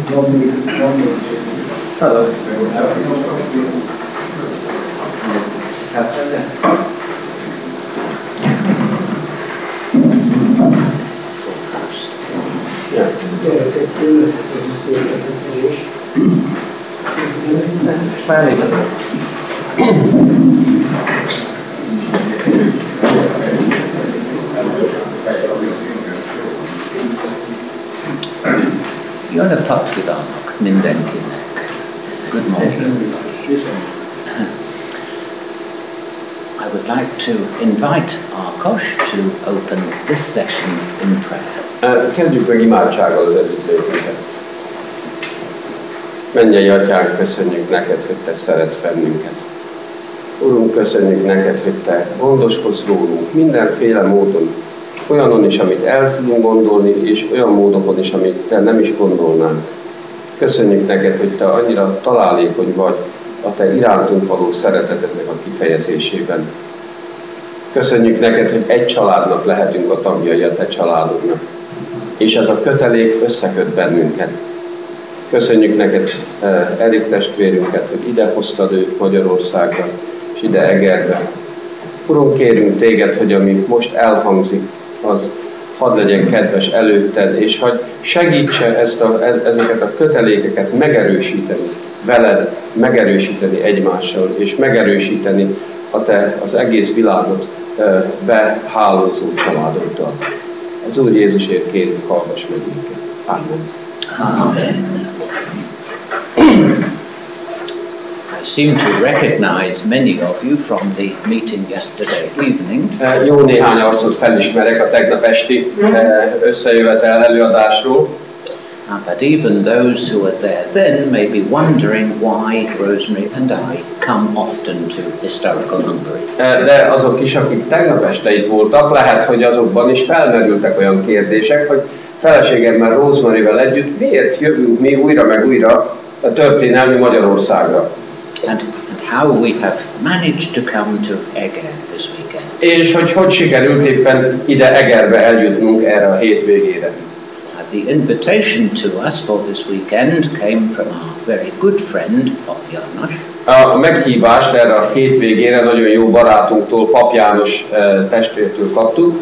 Jó napot kívánok mindenkinek. Good morning. I would like to invite Ákos to open this session in prayer. Kezdjük meg imádsággal az együttlétünket. Mennyei Atyánk, köszönjük neked, hogy te szeretsz bennünket. Urunk, köszönjük neked, hogy te gondoskodsz rólunk mindenféle módon, olyanon is, amit el tudunk gondolni, és olyan módokon is, amit te nem is gondolnánk. Köszönjük neked, hogy te annyira találékony vagy a te irántunk való szeretetednek a kifejezésében. Köszönjük neked, hogy egy családnak lehetünk a tagjai a te családodnak, és ez a kötelék összeköt bennünket. Köszönjük neked Erik testvérünket, hogy ide hoztad őt Magyarországra, és ide Egerbe. Urunk, kérünk téged, hogy ami most elhangzik, az hadd legyen kedves előtted, és hogy segítse ezeket a kötelékeket megerősíteni veled, megerősíteni egymással, és megerősíteni az egész világot behálózó családoddal. Az Úr Jézusért kérünk, hallgass meg minket. Amen. Amen. I seem to recognize many of you from the meeting yesterday evening. Jó néhány arcot felismerek a tegnap esti összejövetel előadásról. But even those who were there then may be wondering why Rosemary and I come often to Historical Hungary. De azok is, akik tegnap este itt voltak, lehet, hogy azokban is felmerültek olyan kérdések, hogy feleségemmel, Rosemaryvel együtt miért jövünk mi újra meg újra a történelmi Magyarországra. And how we have managed to come to Eger this weekend. És hogy sikerült éppen ide Egerbe eljutnunk erre a hétvégére. The invitation to us for this weekend came from our very good friend, Pap János. A meghívást erre a hétvégére nagyon jó barátunktól, Pap János testvértől kaptuk.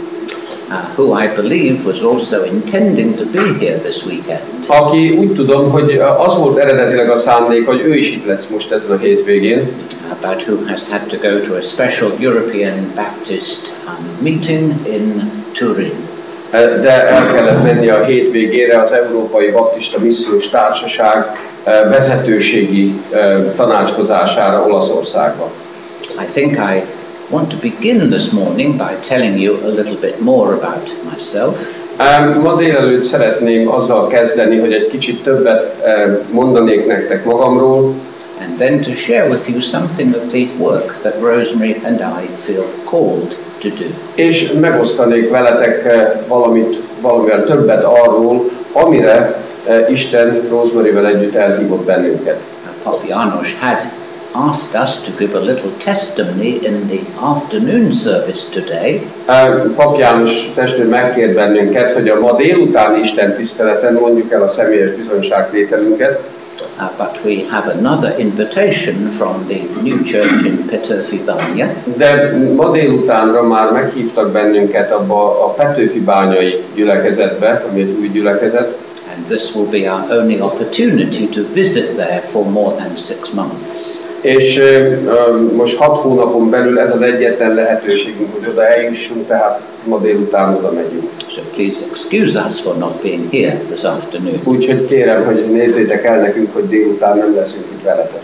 Who I believe was also intending to be here this weekend. Aki úgy tudom, hogy az volt eredetileg a szándék, hogy ő is itt lesz most ezen a hétvégén. But who has had to go to a special European Baptist meeting in Turin. De el kellett menni a hétvégére az Európai Baptista Missziós Társaság vezetőségi tanácskozására Olaszországba. I think I want to begin this morning by telling you a little bit more about myself. Ma délelőtt szeretném azzal kezdeni, hogy egy kicsit többet mondanék nektek magamról. And then to share with you something of the work that Rosemary and I feel called to do. És megosztanék veletek valamivel többet arról, amire Isten Rosemaryvel együtt elhívott bennünket. Pap János had asked us to give a little testimony in the afternoon service today. Pap János testvér megkért bennünket, hogy a ma délutáni Isten tiszteleten mondjuk el a személyes bizonyságtételünket. But we have another invitation from the new church in Petőfi Bánya. De ma délutánra már meghívtak bennünket abba a Petőfi bányai gyülekezetbe, ami egy új gyülekezet. And this will be our only opportunity to visit there for more than 6 months. És most 6 hónapon belül ez az egyetlen lehetőségünk, hogy oda eljussunk, tehát ma délután oda megyünk. So please excuse us for not being here this afternoon. Úgyhogy kérem, hogy nézzétek el nekünk, hogy délután nem leszünk itt veletek.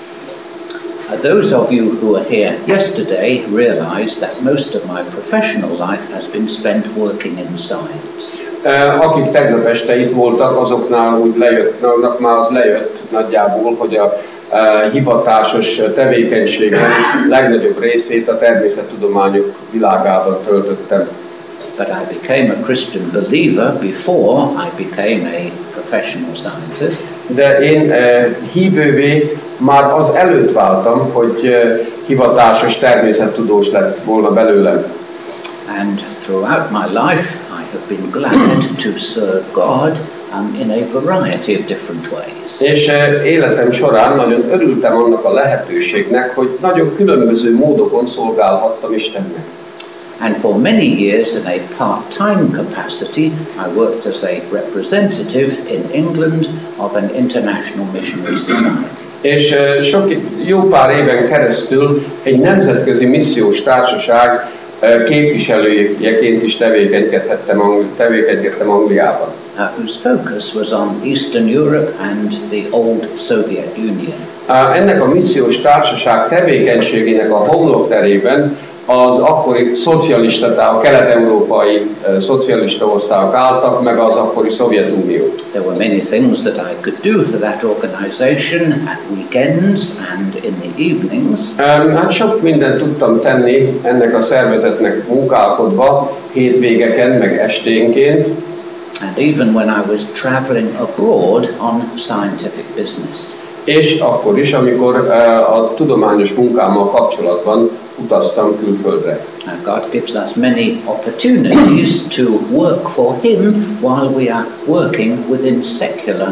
Those of you who were here yesterday realize that most of my professional life has been spent working in science. Akik tegnap este itt voltak, azoknál úgy lejött, már az lejött nagyjából, hogy a hivatásos tevékenységem legnagyobb részét a természettudományok világában töltöttem. But I became a Christian believer before I became a professional scientist. De én hívővé már az előtt váltam, hogy hivatásos természettudós lett volna belőlem. And throughout my life I have been glad to serve God in a variety of different ways. És életem során nagyon örültem annak a lehetőségnek, hogy nagyon különböző módokon szolgálhattam Istennek. And for many years in a part-time capacity, I worked as a representative in England of an international missionary society. És jó pár éven keresztül egy nemzetközi missziós társaság képviselőjeként is tevékenykedtem Angliában. Whose focus was on Eastern Europe and the old Soviet Union. Ennek a missziós társaság tevékenységének a homlokterében az akkori a kelet-európai szocialista országok álltak, meg az akkori Szovjetunió. There were many things that I could do for that organization at weekends and in the evenings. Hát sok mindent tudtam tenni ennek a szervezetnek munkálkodva, hétvégeken, meg esténként. And even when I was traveling abroad on scientific business. És akkor is, amikor a tudományos munkámmal kapcsolatban utaztam külföldre. God gives us many opportunities to work for Him while we are working within secular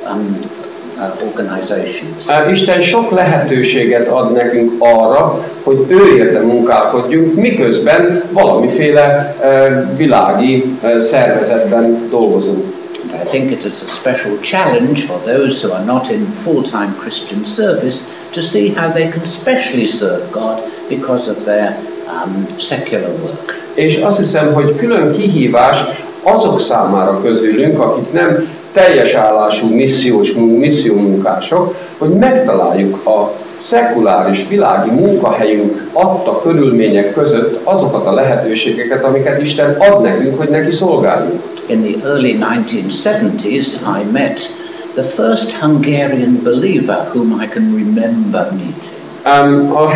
organizations. Isten sok lehetőséget ad nekünk arra, hogy ő érte munkálkodjunk, miközben valamiféle világi szervezetben dolgozunk. I think it is a special challenge for those who are not in full-time Christian service to see how they can specially serve God because of their secular work. És azt hiszem, hogy külön kihívás azok számára közülünk, akik nem teljes állású missziómunkások, hogy megtaláljuk a szekuláris világi munkahelyünk adta körülmények között azokat a lehetőségeket, amiket Isten ad nekünk, hogy neki szolgáljunk. In the early 1970s, I met the first Hungarian believer whom I can remember meeting. A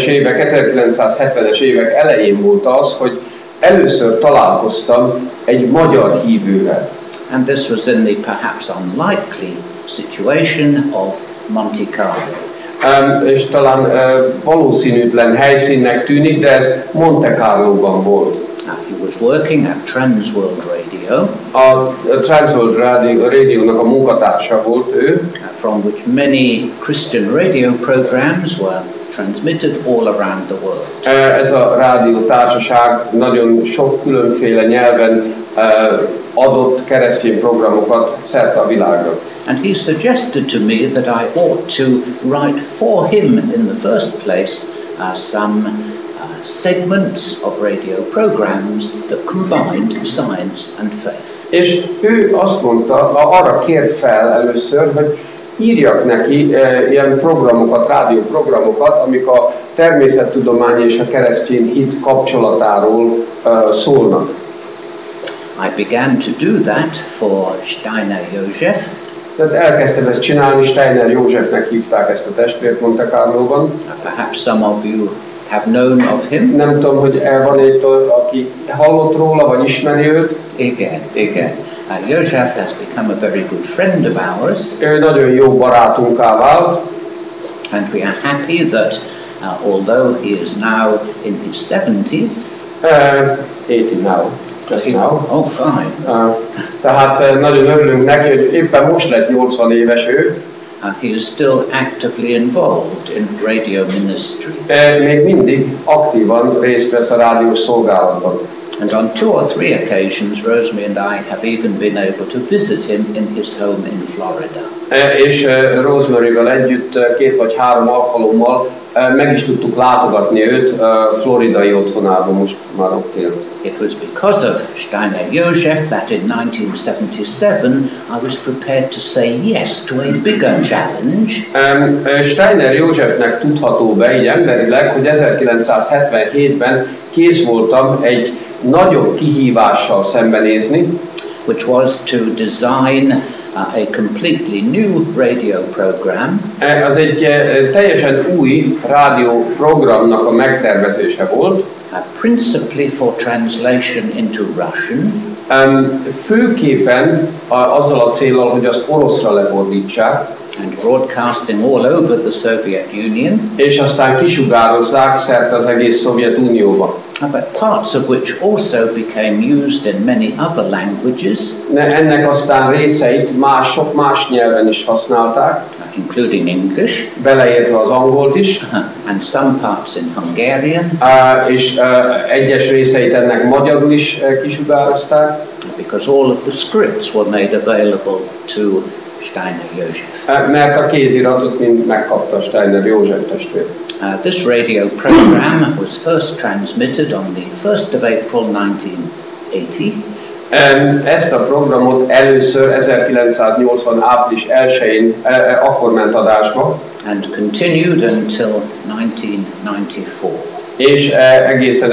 1970-es évek elején volt az, hogy először találkoztam egy magyar hívővel. And this was in the perhaps unlikely situation of Monte Carlo. És talán valószínűtlen helyszínnek tűnik, de ez Monte Carloban volt. He was working at Transworld Radio. A Transworld Radio-nak a munkatársa volt ő. From which many Christian radio programs were transmitted all around the world. Ez a rádiótársaság nagyon sok különféle nyelven adott keresztény programokat szerte a világra. And he suggested to me that I ought to write for him in the first place some segments of radio programs that combined science and faith. És ő azt mondta, arra kért fel először, hogy írjak neki ilyen programokat, rádióprogramokat, amik a természettudomány és a keresztény hit kapcsolatáról szólnak. I began to do that for Steiner József. Tehát elkezdtem ezt csinálni, Steiner Józsefnek hívták ezt a testvért Monte Carlóban. Perhaps some of you have known of him. Nem tudom, hogy van itt, aki hallott róla, vagy ismeri őt. Igen. József has become a very good friend of ours. Ő nagyon jó barátunká vált. And we are happy that although he is now in his 70s, 80 now. Just now. Oh, fine. Tehát nagyon örülünk neki, hogy éppen most lett 80 éves ő. He is still actively involved in radio ministry. Még mindig aktívan részt vesz a rádiós szolgálatban. And on 2 or 3 occasions, Rosemary and I have even been able to visit him in his home in Florida. És Rosemary-vel együtt 2 vagy 3 alkalommal meg is tudtuk látogatni őt floridai otthonában, most már ott él. It was because of Steiner József that in 1977 I was prepared to say yes to a bigger challenge. Steiner Józsefnek tudható be így emberileg, hogy 1977-ben kész voltam egy nagyobb kihívással szembenézni, which was to design a completely new radio program. Az egy teljesen új rádióprogramnak a megtervezése volt. Principally for translation into Russian. Főképpen azzal a céllal, hogy azt oroszra lefordítsák. And broadcasting all over the Soviet Union. És aztán kisugározzák szerte az egész Szovjetunióba. But parts of which also became used in many other languages. Ennek aztán részeit sok más nyelven is használták. Including English. Beleértve az angolt is. And some parts in Hungarian. És egyes részeit ennek magyarul is kisugározták. Because all of the scripts were made available to Steiner József. Mert a kéziratot mind megkapta Steiner József testvér. This radio program was first transmitted on the 1st of April 1980. Ezt a programot először 1980. április 1-én akkor ment adásba. And continued until 1994. És egészen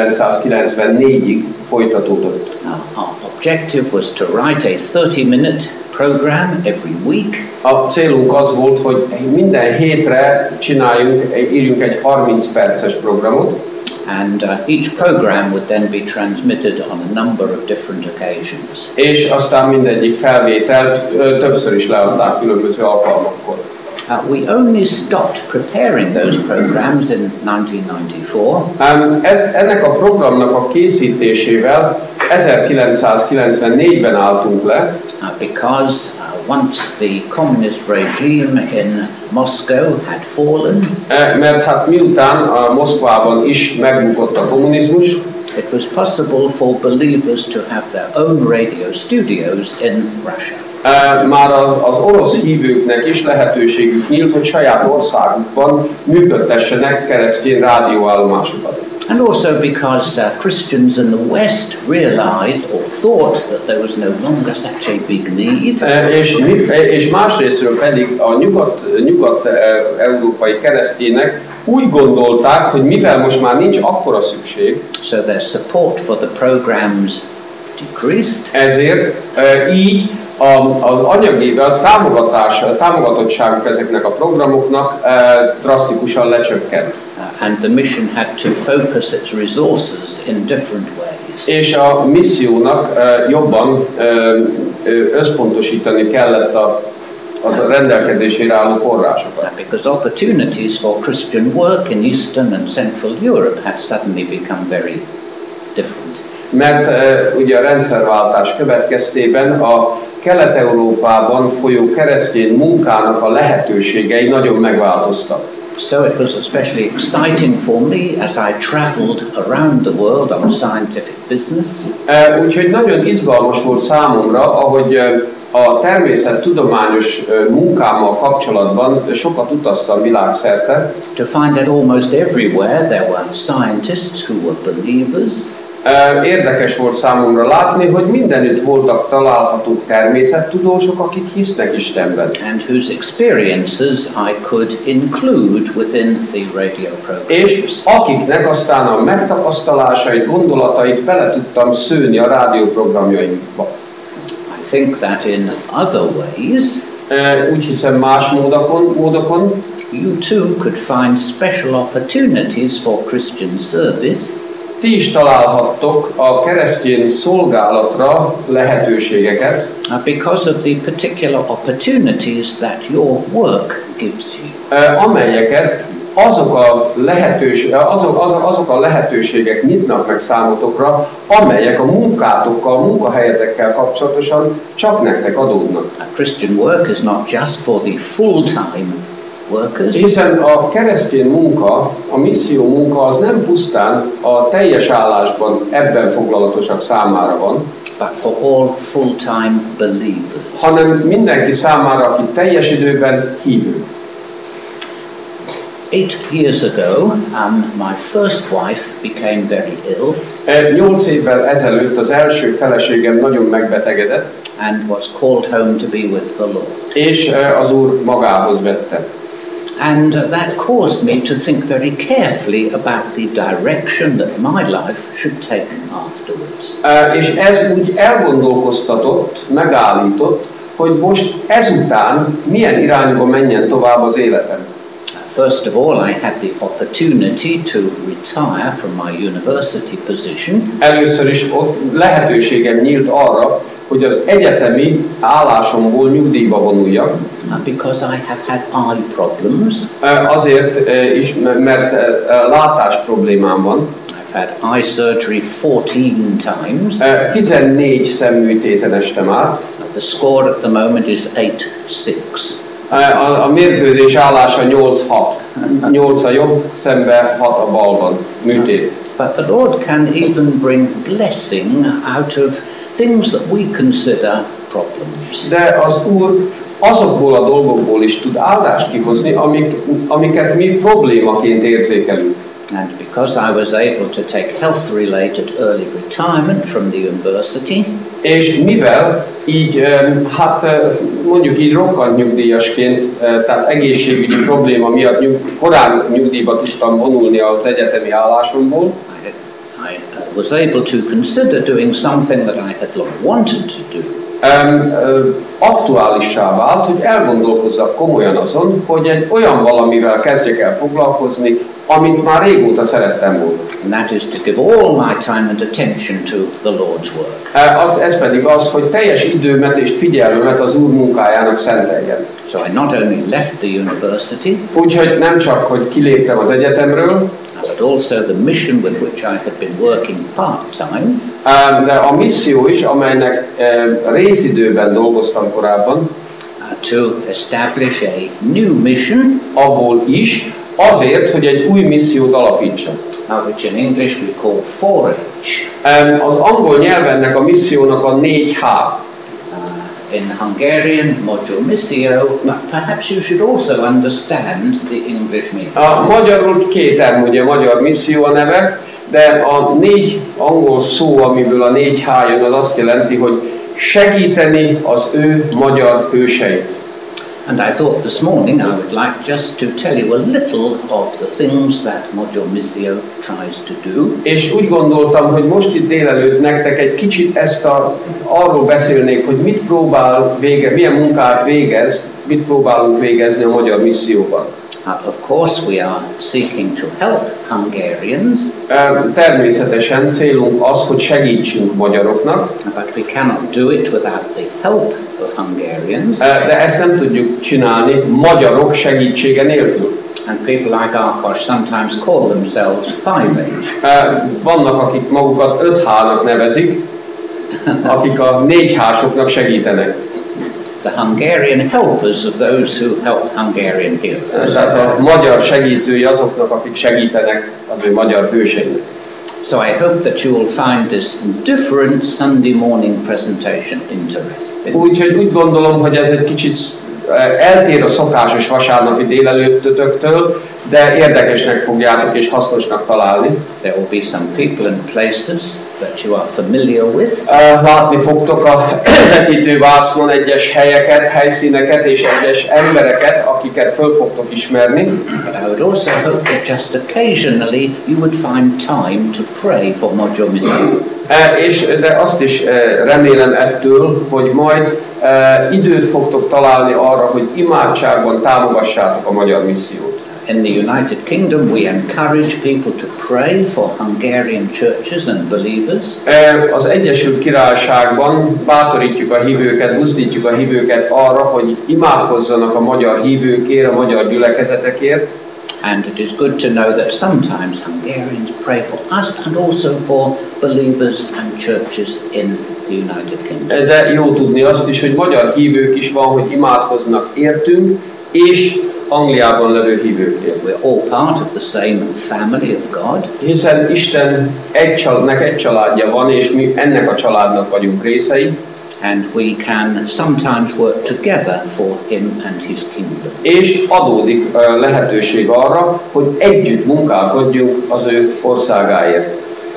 1994-ig folytatódott. Our objective was to write a 30-minute program every week. A célunk az volt, hogy minden hétre írjunk egy 30 perces programot. And each program would then be transmitted on a number of different occasions. És aztán mindegyik felvételt többször is leadták különböző alkalmakkor. We only stopped preparing those programs in 1994. Ennek a programnak a készítésével 1994-ben álltunk le. Because once the communist regime in Moscow had fallen, mert hát miután a Moszkvában is megbukott a kommunizmus, it was possible for believers to have their own radio studios in Russia. Már az orosz hívőknek is lehetőségük nyílt, hogy saját országukban működtessenek keresztény rádióállomásokat. And also because Christians in the West realized or thought that there was no longer such a big need. És másrésztről pedig a nyugat-európai keresztények úgy gondolták, hogy mivel most már nincs akkora szükség, so their support for the programs decreased. Ezért így az anyagi támogatottságuk ezeknek a programoknak drasztikusan lecsökkent. And the mission had to focus its resources in different ways. És a missziónak jobban összpontosítani kellett az rendelkezésére álló forrásokat. Because opportunities for Christian work in Eastern and Central Europe had suddenly become very different. Mert ugye a rendszerváltás következtében a Kelet-Európában folyó keresztény munkának a lehetőségei nagyon megváltoztak. So it was especially exciting for me as I traveled around the world on scientific business. Úgyhogy nagyon izgalmas volt számomra, ahogy a természettudományos munkámmal kapcsolatban sokat utaztam világszerte. To find that almost everywhere there were scientists who were believers. Érdekes volt számomra látni, hogy mindenütt voltak találhatók természettudósok, akik hisznek Istenben. And whose experiences I could include within the radio programs. És akiknek aztán a megtapasztalásait, gondolatait bele tudtam szőni a rádióprogramjainkba. I think that in other ways, úgy hiszem más módokon, you too could find special opportunities for Christian service. Ti is találhattok a keresztény szolgálatra lehetőségeket. Because of the particular opportunities that your work gives you. Amelyeket azok a lehetőségek nyitnak meg számotokra, amelyek a munkahelyetekkel kapcsolatosan csak nektek adódnak. Christian work is not just for the full-time workers. Hiszen a keresztény munka, a misszió munka az nem pusztán a teljes állásban ebben foglalatosak számára van, but for all full-time believers. Hanem mindenki számára, aki teljes időben hívő. 8 years ago, my first wife became very ill. 8 évvel ezelőtt az első feleségem nagyon megbetegedett, and was called home to be with the Lord. És az Úr magához vette. And that caused me to think very carefully about the direction that my life should take afterwards. És ez úgy elgondolkoztatott, megállított, hogy most ezután milyen irányba menjen tovább az életem. First of all, I had the opportunity to retire from my university position. Először is ott lehetőségem nyílt arra, hogy az egyetemi állásomból nyugdíjba vonuljak. Because I have had eye problems. Azért is, mert látás problémám van. I've had eye surgery 14 times. 14 szemműtéten estem át. The score at the moment is 8-6. A mérkőzés állása 8-6. 8 a jobb szembe, 6 a balban. Műtét. But the Lord can even bring blessing out of things that we consider problems. De az Úr azokból a dolgokból is tud áldást kihozni, amiket mi problémaként érzékelünk. And because I was able to take health-related early retirement from the university, és mivel így, hát mondjuk így rokkant nyugdíjasként, tehát egészségügyi probléma miatt korán nyugdíjba tudtam vonulni az egyetemi állásomból, I was able to consider doing something that I had long wanted to do. Aktuálissá vált, hogy elgondolkozzak komolyan azon, hogy egy olyan valamivel kezdjek el foglalkozni, amit már régóta szerettem volna. And that is to give all my time and attention to the Lord's work. Ez pedig az, hogy teljes időmet és figyelmemet az Úr munkájának szenteljem. So I not only left the university, úgyhogy nem csak, hogy kiléptem az egyetemről, but also the mission with which I had been working part-time, de a misszió is, amelynek részidőben dolgoztam korábban, to establish a new mission, abból is, azért, hogy egy új missziót alapítsak. Which in English we call 4H. Az angol nyelvennek a missziónak a 4H. In Hungarian, Magyar Misszió, but perhaps you should also understand the English meaning. A magyarul kételmű, ugye Magyar Misszió a neve, de a 4 angol szó, amiből a 4H jön, az azt jelenti, hogy segíteni az ő magyar hőseit. And I thought this morning I would like just to tell you a little of the things that Magyar Misszió tries to do. És úgy gondoltam, hogy most itt délelőtt nektek egy kicsit arról beszélnék, hogy mit próbál milyen munkát végez, mit próbálunk végezni a Magyar Misszióban. Of course we are seeking to help Hungarians. Természetesen célunk az, hogy segítsünk magyaroknak. But we cannot do it without the help of Hungarians. De ezt nem tudjuk csinálni magyarok segítsége nélkül. And people like Ákos sometimes call themselves 5H. Vannak, akik magukat 5H-nak nevezik, akik a 4H-soknak segítenek. The Hungarian helpers of those who help Hungarian heroes. Tehát a magyar segítői azoknak, akik segítenek az ő magyar hőseinek. So I hope that you will find this different Sunday morning presentation interesting. Úgyhogy úgy gondolom, hogy ez egy kicsit eltér a szokásos vasárnapi délelőttöktől, de érdekesnek fogjátok és hasznosnak találni. There will be some people and places that you are familiar with. Látni fogtok a vetítővásznon egyes helyeket, helyszíneket és egyes embereket, akiket föl fogtok ismerni. But I would also hope that just occasionally you would find time to pray for Magyar Misszió. De azt is remélem ettől, hogy majd időt fogtok találni arra, hogy imádságban támogassátok a Magyar Missziót. In the United Kingdom, we encourage people to pray for Hungarian churches and believers. Az Egyesült Királyságban bátorítjuk a hívőket, buzdítjuk a hívőket arra, hogy imádkozzanak a magyar hívőkért, a magyar gyülekezetekért. And it is good to know that sometimes Hungarians pray for us and also for believers and churches in the United Kingdom. De jó tudni azt is, hogy magyar hívők is van, hogy imádkoznak értünk, és Angliában levő hívőkért. We're all part of the same family of God. Hiszen Isten egy családja van, és mi ennek a családnak vagyunk részei. And we can sometimes work together for him and his kingdom. És adódik lehetőség arra, hogy együtt munkálkodjunk az ő országáért.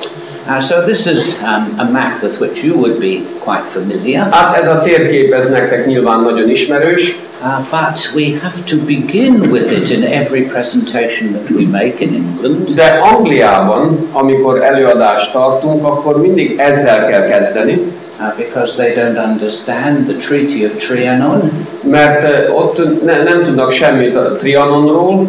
So this is a map with which you would be quite familiar. Hát ez a térkép ez nektek nyilván nagyon ismerős. But we have to begin with it in every presentation that we make in England. De Angliában, amikor előadást tartunk, akkor mindig ezzel kell kezdeni. Because they don't understand the Treaty of Trianon. Mert ott nem tudnak semmit a Trianonról.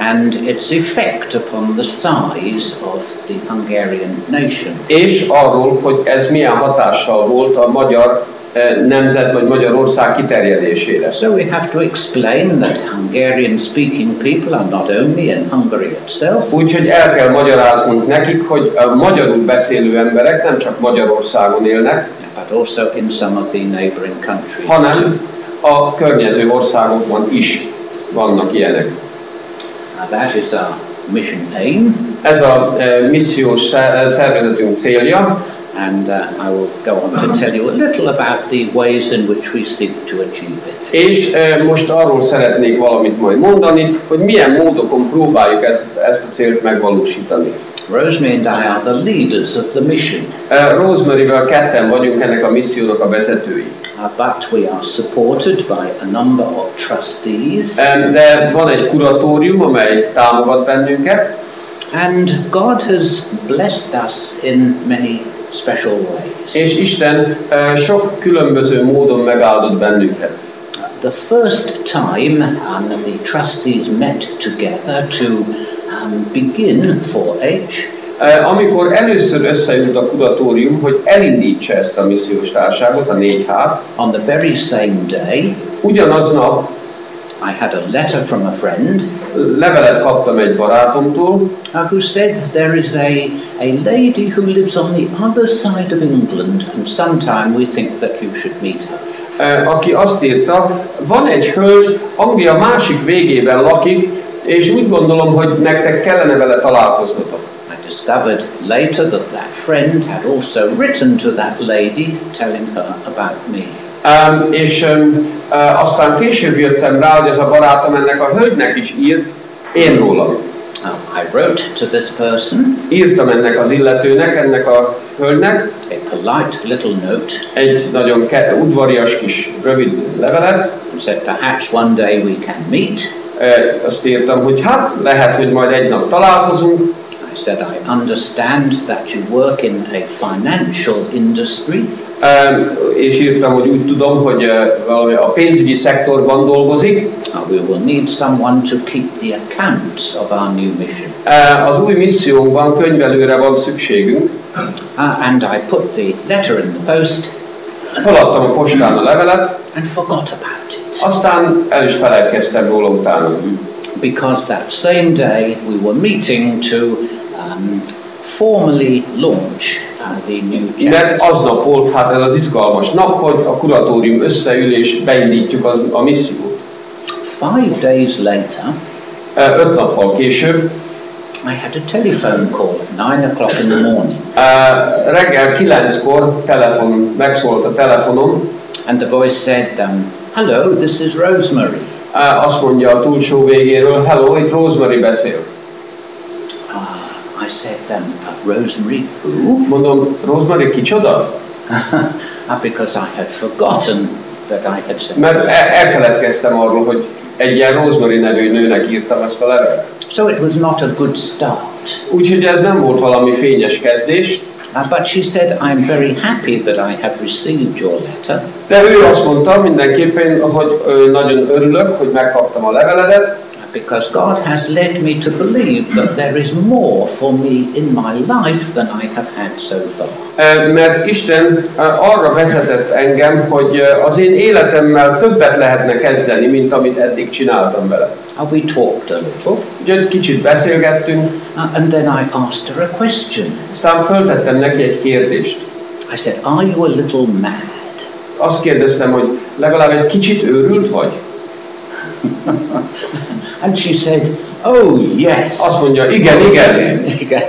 and its effect upon the size of the Hungarian nation. És arról, hogy ez milyen hatással volt a magyar nemzet vagy Magyarország kiterjedésére. So we have to explain that Hungarian-speaking people are not only in Hungary itself. Úgyhogy el kell magyaráznunk nekik, hogy a magyarul beszélő emberek nem csak Magyarországon élnek, but also in some of the neighboring countries, hanem a környező országokban is vannak ilyenek. That is our mission aim. Ez a missziós szervezetünk célja. And I will go on to tell you a little about the ways in which we seek to achieve it. És most arról szeretnék valamit majd mondani, hogy milyen módokon próbáljuk ezt a célt megvalósítani. Rosemary and I are the leaders of the mission. Rosemary-vel ketten vagyunk ennek a missziónak a vezetői. But we are supported by a number of trustees. De van egy kuratórium, amely támogat bennünket. And God has blessed us in many special ways. És Isten sok különböző módon megáldott bennünket. The first time the trustees met together to begin 4H. Amikor először összejött a kuratórium, hogy elindítsa ezt a missziós társaságot, a 4H-t. On the very same day, ugyanaznap I had a letter from a friend. Levelet kaptam egy barátomtól, who said there is a lady who lives on the other side of England, and sometime we think that you should meet her. Aki azt írta, van egy hölgy, Anglia másik végében lakik, és úgy gondolom, hogy nektek kellene vele találkoznotok. I discovered later that friend had also written to that lady telling her about me. Aztán később jöttem rá, hogy ez a barátom ennek a hölgynek is írt én rólam. I wrote to this person. Írtam ennek az illetőnek, ennek a hölgynek. A polite little note. Egy nagyon udvarias kis rövid levelet. And said perhaps one day we can meet. Azt írtam, hogy hát lehet, hogy majd egy nap találkozunk. I said I understand that you work in a financial industry. És írtam, hogy úgy tudom, hogy a pénzügyi szektorban dolgozik. We will need someone to keep the accounts of our new mission. Az új missziónkban könyvelőre van szükségünk. And I put the letter in the post. Feladtam a postán a levelet. And forgot about it. Aztán el is felejtkeztem róla utána. Because that same day we were meeting to formally launch the new chapter. Mert aznap volt hát ez az izgalmas nap, hogy a kuratórium összeül és beindítjuk a missziót. 5 days later, 5 nappal később, I had a telephone call at 9 o'clock in the morning. Reggel 9-kor megszólt a telefonom. And the voice said, hello, this is Rosemary. Azt mondja a túlsó végéről, hello, itt Rosemary beszél. I said, Rosemary who? Mondom, Rosemary kicsoda? Because I had forgotten that I had said. Mert elfeledkeztem arról, hogy egy ilyen Rosemary nevű nőnek írtam ezt a levelet. So it was not a good start. Úgyhogy ez nem volt valami fényes kezdés. But she said, I'm very happy that I have received your letter. De ő azt mondta mindenképpen, hogy nagyon örülök, hogy megkaptam a leveledet. Because God has led me to believe that there is more for me in my life than I have had so far. Mert Isten arra vezetett engem, hogy az én életemmel többet lehetne kezdeni, mint amit eddig csináltam vele. We talked a little. Úgyhogy kicsit beszélgettünk. And then I asked her a question. Aztán föltettem neki egy kérdést. I said, are you a little mad? Azt kérdeztem, hogy legalább egy kicsit őrült vagy? And she said, oh yes. Azt mondja, igen.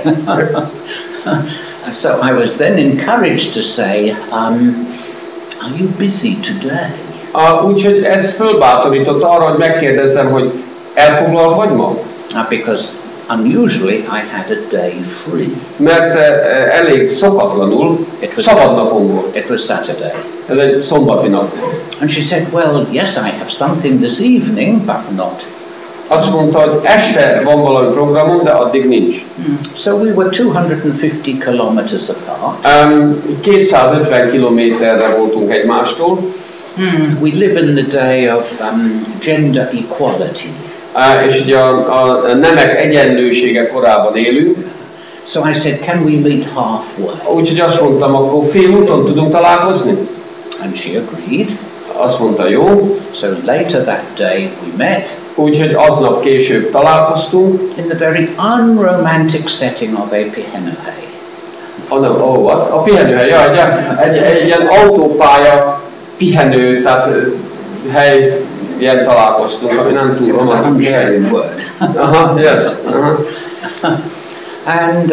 So I was then encouraged to say, are you busy today? Úgyhogy ez fölbátorított arra, hogy megkérdezzem, hogy elfoglalt vagy ma? Because unusually I had a day free. Mert elég szokatlanul szabad napom volt. It was Saturday. Ez egy szombati nap. And she said, well, yes, I have something this evening, but not. Azt mondta, hogy este van valami programom, de addig nincs. So we were 250 kilometers apart. 250 kilométerre voltunk egymástól. We live in the day of gender equality. És ugye a nemek egyenlősége korában élünk. So I said, can we meet halfway? Úgyhogy azt mondtam, akkor fél úton tudunk találkozni? And she agreed. Azt mondta, jó. So later that day we met. Úgyhogy aznap később találkoztunk. In the very unromantic setting of a pihenőhely. A pihenőhely, egy ilyen autópálya pihenő, tehát hely, ilyen találkoztunk, ami nem túl romantikus hely. Aha, yes. And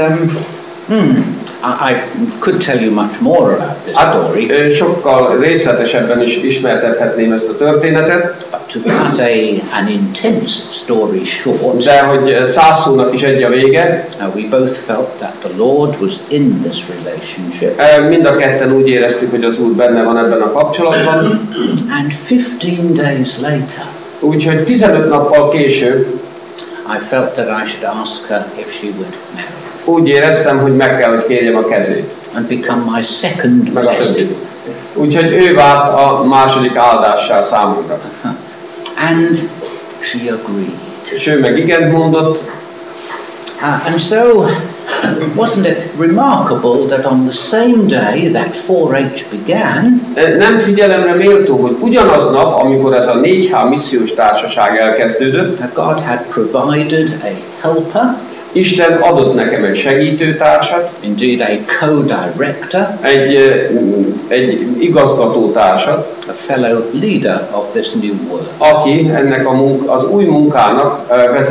I could tell you much more about this story. Sokkal részletesebben is ismertethetném ezt a történetet. But to cut an intense story short, de hogy 100 szónak is egy a vége. We both felt that the Lord was in this relationship. Mind a ketten úgy éreztük, hogy az Úr benne van ebben a kapcsolatban. And 15 days later, úgyhogy 15 nappal később, I felt that I should ask her if she would marry. Úgy éreztem, hogy meg kell, hogy kérjem a kezét. And become my second blessing. Úgyhogy ő vált a második áldással számomra. And she agreed. És ő meg igent mondott. And so, wasn't it remarkable that on the same day that 4H began, nem figyelemre méltó, hogy ugyanaznap, amikor ez a 4H missziós társaság elkezdődött, that God had provided a helper, Isten adott nekem egy segítőtársat, indeed a co-director, egy igazgatótársat, a fellow leader of this new work, aki ennek az új munkának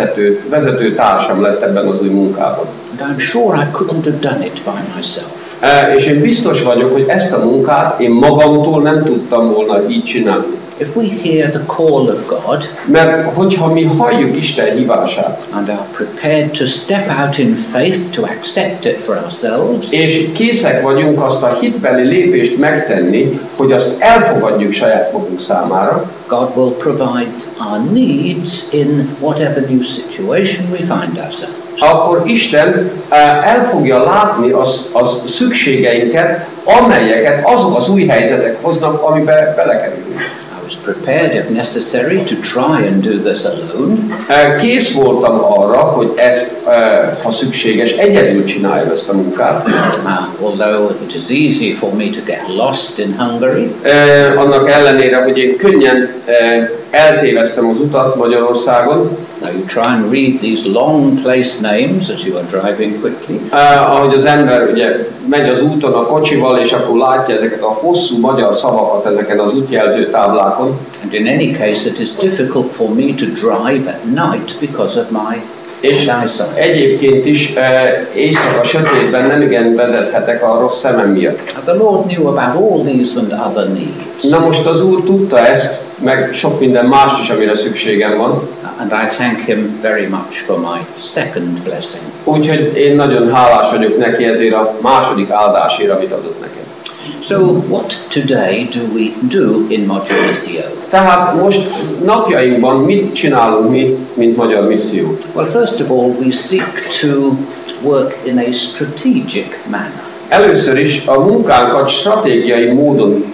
vezető társam lett ebben az új munkában. And I'm sure I couldn't have done it by myself. És én biztos vagyok, hogy ezt a munkát én magamtól nem tudtam volna így csinálni. If we hear the call of God, mert hogyha mi halljuk Isten hívását, and are prepared to step out in faith to accept it for ourselves, és készek vagyunk azt a hitbeli lépést megtenni, hogy azt elfogadjuk saját magunk számára, God will provide our needs in whatever new situation we find ourselves. Akkor Isten el fogja látni az szükségeinket, amelyeket azok az új helyzetek hoznak, amiben belekerülünk. I was prepared, if necessary, to try and do this alone. Kész voltam arra, hogy ezt, ha szükséges, egyedül csináljam ezt a munkát. Although it is easy for me to get lost in Hungary. Annak ellenére, hogy én könnyen eltéveztem az utat Magyarországon. Now you try and read these long place names as you are driving quickly. Ahogy az ember ugye megy az úton a kocsival, és akkor látja ezeket a hosszú magyar szavakat ezeken az útjelző táblákon. And in any case, it is difficult for me to drive at night because of my eyesight. Egyébként is éjszaka sötétben nem igen vezethetek a rossz szemem miatt. The Lord knew about all these and other needs. Na most az Úr tudta ezt, meg sok minden mást is, amire szükségem van. And I thank Him very much for my second blessing. Úgyhogy én nagyon hálás vagyok neki ezért a második áldásért, amit adott nekem. So what today do we do in Magyar Misszió? Tehát most napjainkban mit csinálunk mi, mint Magyar Misszió? Well, first of all, we seek to work in a strategic manner. Először is a munkánkat stratégiai módon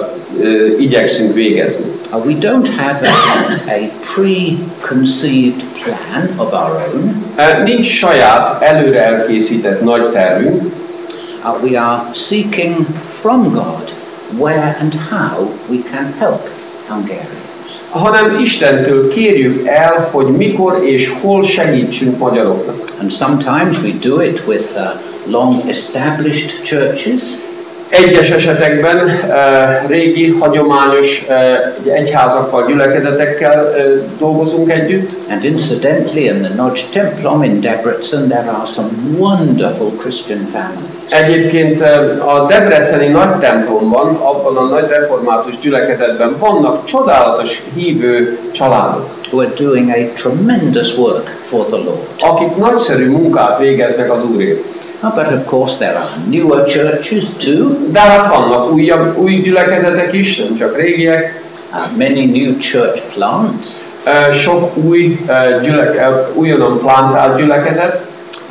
igyekszünk végezni. We don't have a preconceived plan of our own. Nincs saját, előre elkészített nagy tervünk. We are seeking from God where and how we can help Hungarians. Hanem Istentől kérjük el, hogy mikor és hol segítsünk magyaroknak. And sometimes we do it with long established churches. Egyes esetekben régi, hagyományos egyházakkal, gyülekezetekkel dolgozunk együtt. And incidentally, in the Nagy Templom in Debrecen, there are some wonderful Christian families. Egyébként a debreceni Nagy Templomban, abban a nagy református gyülekezetben vannak csodálatos hívő családok, who are doing a tremendous work for the Lord. Akik nagyszerű munkát végeznek az Úrért. But of course there are newer churches too. De hát vannak új gyülekezetek is, nem csak régiek. Many new church plants. Sok újonnan plantált gyülekezet.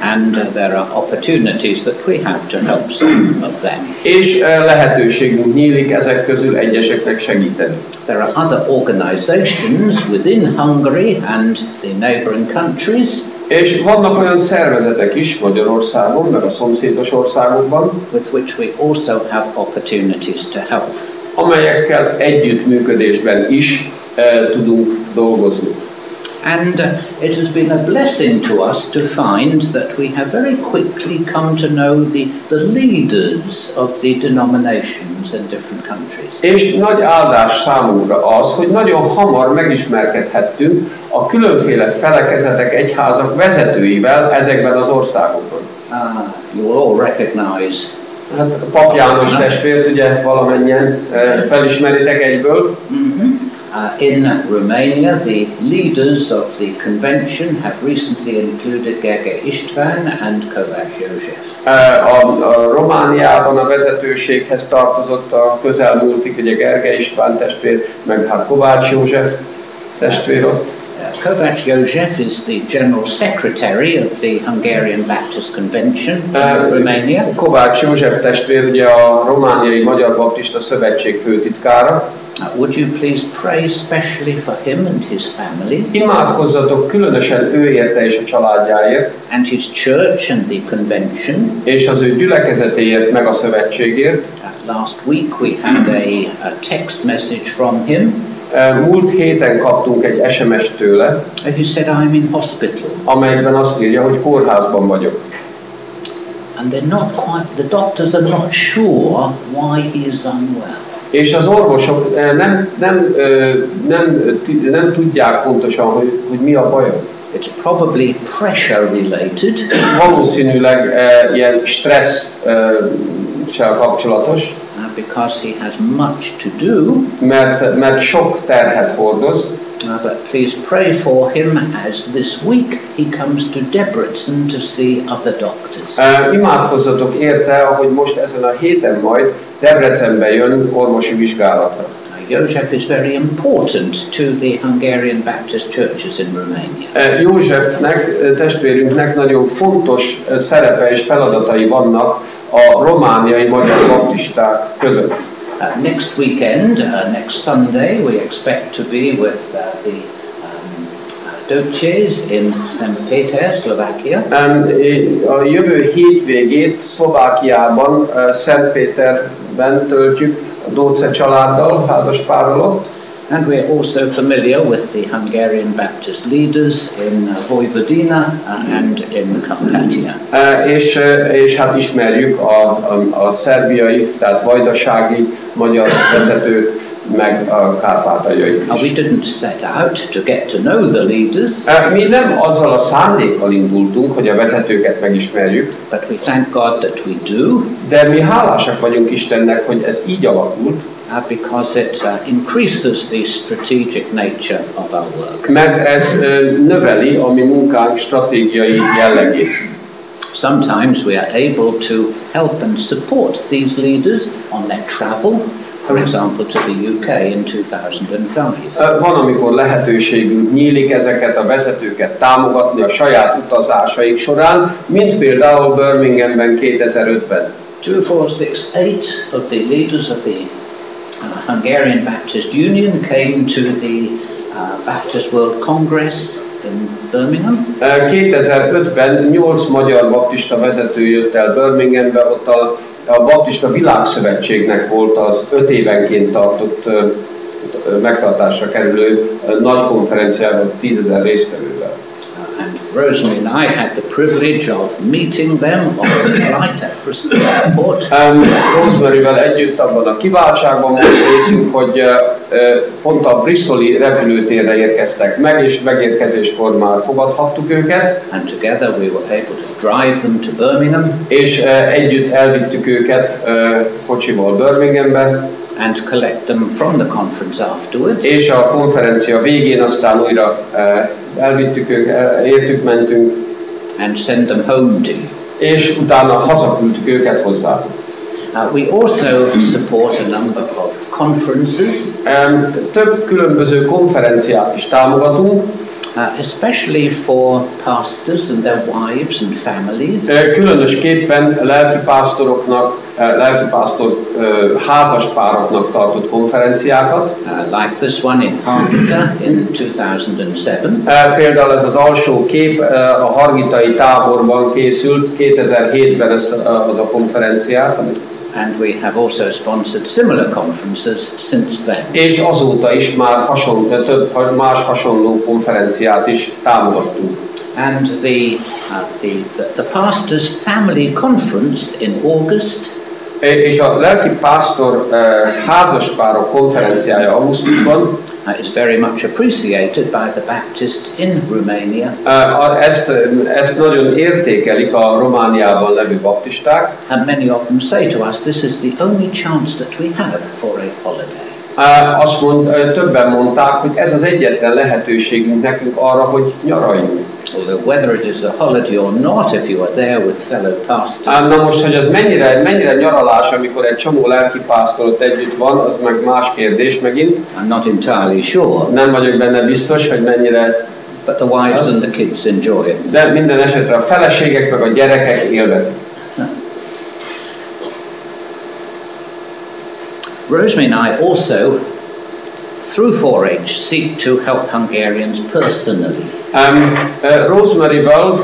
and there are opportunities that we have to help some of them. És lehetőségünk nyílik ezek közül egyeseknek segíteni. There are other organizations within Hungary and the neighboring countries. És vannak olyan szervezetek is Magyarországon, meg a szomszédos országokban, with which we also have opportunities to help. Amelyekkel együttműködésben is tudunk dolgozni. And it has been a blessing to us to find that we have very quickly come to know the leaders of the denominations in different countries. És nagy áldás számunkra az, hogy nagyon hamar megismerkedhettünk a különféle felekezetek, egyházak vezetőivel ezekben az országokban. You will all recognize. Hát Pap János testvért ugye valamennyien felismeritek egyből. In Romania, the leaders of the convention have recently included Gergely István and Kovács József. A Romániában a vezetőséghez tartozott a közelmúltig, ugye Gergely István testvér, meg hát Kovács József testvér ott. Kovács József is the General Secretary of the Hungarian Baptist Convention in Romania. Kovács József testvér ugye a Romániai Magyar Baptista Szövetség főtitkára. Would you please pray specially for him and his family? Imádkozzatok különösen ő érte és a családjáért. And his church and the convention. És az ő gyülekezetéért meg a szövetségért. Last week we had a text message from him. Múlt héten kaptunk egy SMS tőle, he said, I'm in hospital. Amelyben azt írja, hogy kórházban vagyok. And they're not quite, the doctors are not sure why he is unwell. És az orvosok nem tudják pontosan, hogy mi a baja. It's probably pressure related. Valószínűleg ilyen stresszel kapcsolatos. Because he has much to do. Mert sok terhet hordoz. But please pray for him as this week he comes to Debrecen to see other doctors. Imádkozzatok érte, hogy most ezen a héten majd Debrecenbe jön orvosi vizsgálatra. József is very important to the Hungarian Baptist churches in Romania. Józsefnek, testvérünknek nagyon fontos szerepe és feladatai vannak a romániai magyar baptisták között. Next weekend, next Sunday, we expect to be with the Döcses in St. Peter, Slovakia. A jövő hétvégét Szlovákiában, Szentpéterben töltjük a Dóce családdal, házaspárral ott. And we are also familiar with the Hungarian Baptist leaders in Vojvodina and in Carpathia. És hát ismerjük a szerbiai, tehát vajdasági magyar vezetőt, meg a kárpátaljai is. We didn't set out to get to know the leaders. Mi nem azzal a szándékkal indultunk, hogy a vezetőket megismerjük. But we thank God that we do. De mi hálásak vagyunk Istennek, hogy ez így alakult. Because it increases the strategic nature of our work. Mert ez növeli a mi munkánk stratégiai jellegét. Sometimes we are able to help and support these leaders on their travel, for example to the UK in 2005. Van, amikor lehetőségünk nyílik ezeket a vezetőket támogatni a saját utazásaik során, mint például Birminghamben 2005-ben. 2468 of the leaders of the Hungarian Baptist Union came to the Baptist World Congress in Birmingham. 2005-ben 8 magyar baptista vezető jött el Birminghambe, ott a Baptista Világszövetségnek volt az 5 évenként tartott megtartásra kerülő nagy konferenciában 10 000 résztvevővel. And Rosemary and I had the privilege of meeting them on the flight at Bristol Airport. Rosemaryvel együtt abban a kiváltságban volt részünk, hogy pont a bristoli repülőtérre érkeztek meg, és megérkezéskor már fogadhattuk őket. And together we were able to drive them to Birmingham. És együtt elvittük őket kocsival Birminghambe. And collect them from the conference afterwards. És a konferencia végén aztán újra elvittük őket, értük, mentünk. And send them home to you. És utána hazaküldtük őket hozzátok. We also support a number of conferences. Több különböző konferenciát is támogatunk. Especially for pastors and their wives and families. Különösképpen lelkipásztoroknak, lelkipásztor házaspároknak tartott konferenciákat. Like this one in Hargita in 2007. Például ez az alsó kép a hargitai táborban készült 2007-ben ez a konferenciát. And we have also sponsored similar conferences since then. És azóta is már több más hasonló konferenciát is támogattunk. And the Pastors' Family Conference in August. És a lelkipásztor házaspárok konferenciája augusztusban is very much appreciated by the Baptists in Romania. Ezt nagyon értékelik a Romániában levő baptisták. And many of them say to us, this is the only chance that we have for a holiday. Többen mondták, hogy ez az egyetlen lehetőségünk nekünk arra, hogy nyaraljunk. Although whether it is a holiday or not, if you are there with fellow pastors. Na most, hogy ez mennyire nyaralás, amikor egy csomó lelkipásztor ott együtt van, az meg más kérdés megint. I'm not entirely sure. Nem vagyok benne biztos, hogy mennyire. But the wives and the kids enjoy it. De minden esetre a feleségek meg a gyerekek élvezik. Rosemary and I also, through 4-H, seek to help Hungarians personally. Rosemary-val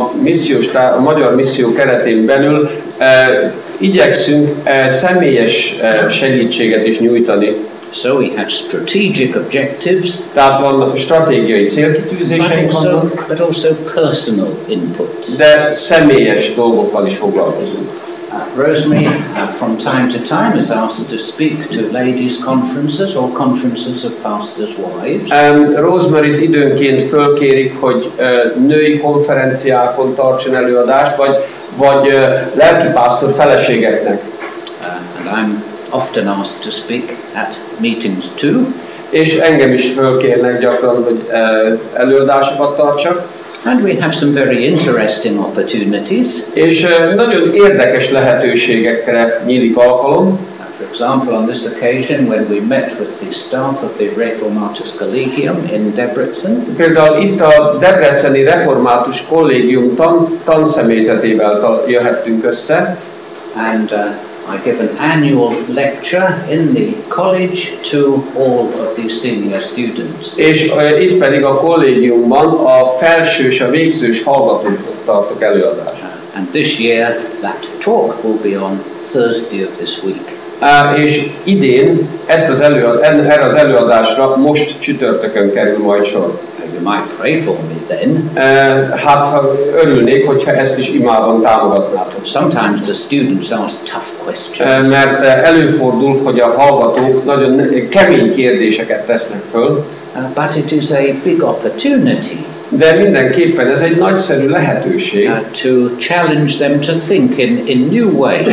a magyar misszió keretén belül igyekszünk személyes segítséget is nyújtani. So we have strategic objectives. Tehát van stratégiai célkitűzéseink, but also personal inputs. De személyes dolgokkal is foglalkozunk. Rosemary, from time to time, is asked to speak to ladies' conferences or conferences of pastors' wives. Rosemary-t időnként fölkérik, hogy női konferenciákon tartson előadást, vagy lelkipásztor feleségeknek. And I'm often asked to speak at meetings too. És engem is fölkérnek gyakran, hogy előadásokat tartsak. And we have some very interesting opportunities. És nagyon érdekes lehetőségekre nyílik alkalom. For example, on this occasion, when we met with the staff of the Reformatus Collegium in Debrecen. Például itt a Debreceni Református Kollégium tanszemélyzetével jöhettünk össze. And I give an annual lecture in the college to all of the senior students. És itt pedig a kollégiumban a felsős, a végzős hallgatóknak tartok előadást. And this year that talk will be on Thursday of this week. És idén erre az előadásra most csütörtökön kerül majd sor. You might pray for me then. Hát örülnék, hogyha ezt is imában támogatnátok. Sometimes the students ask tough questions. Mert előfordul, hogy a hallgatók nagyon kemény kérdéseket tesznek föl. But it is a big opportunity. De mindenképpen ez egy nagyszerű lehetőség. To challenge them to think in new ways.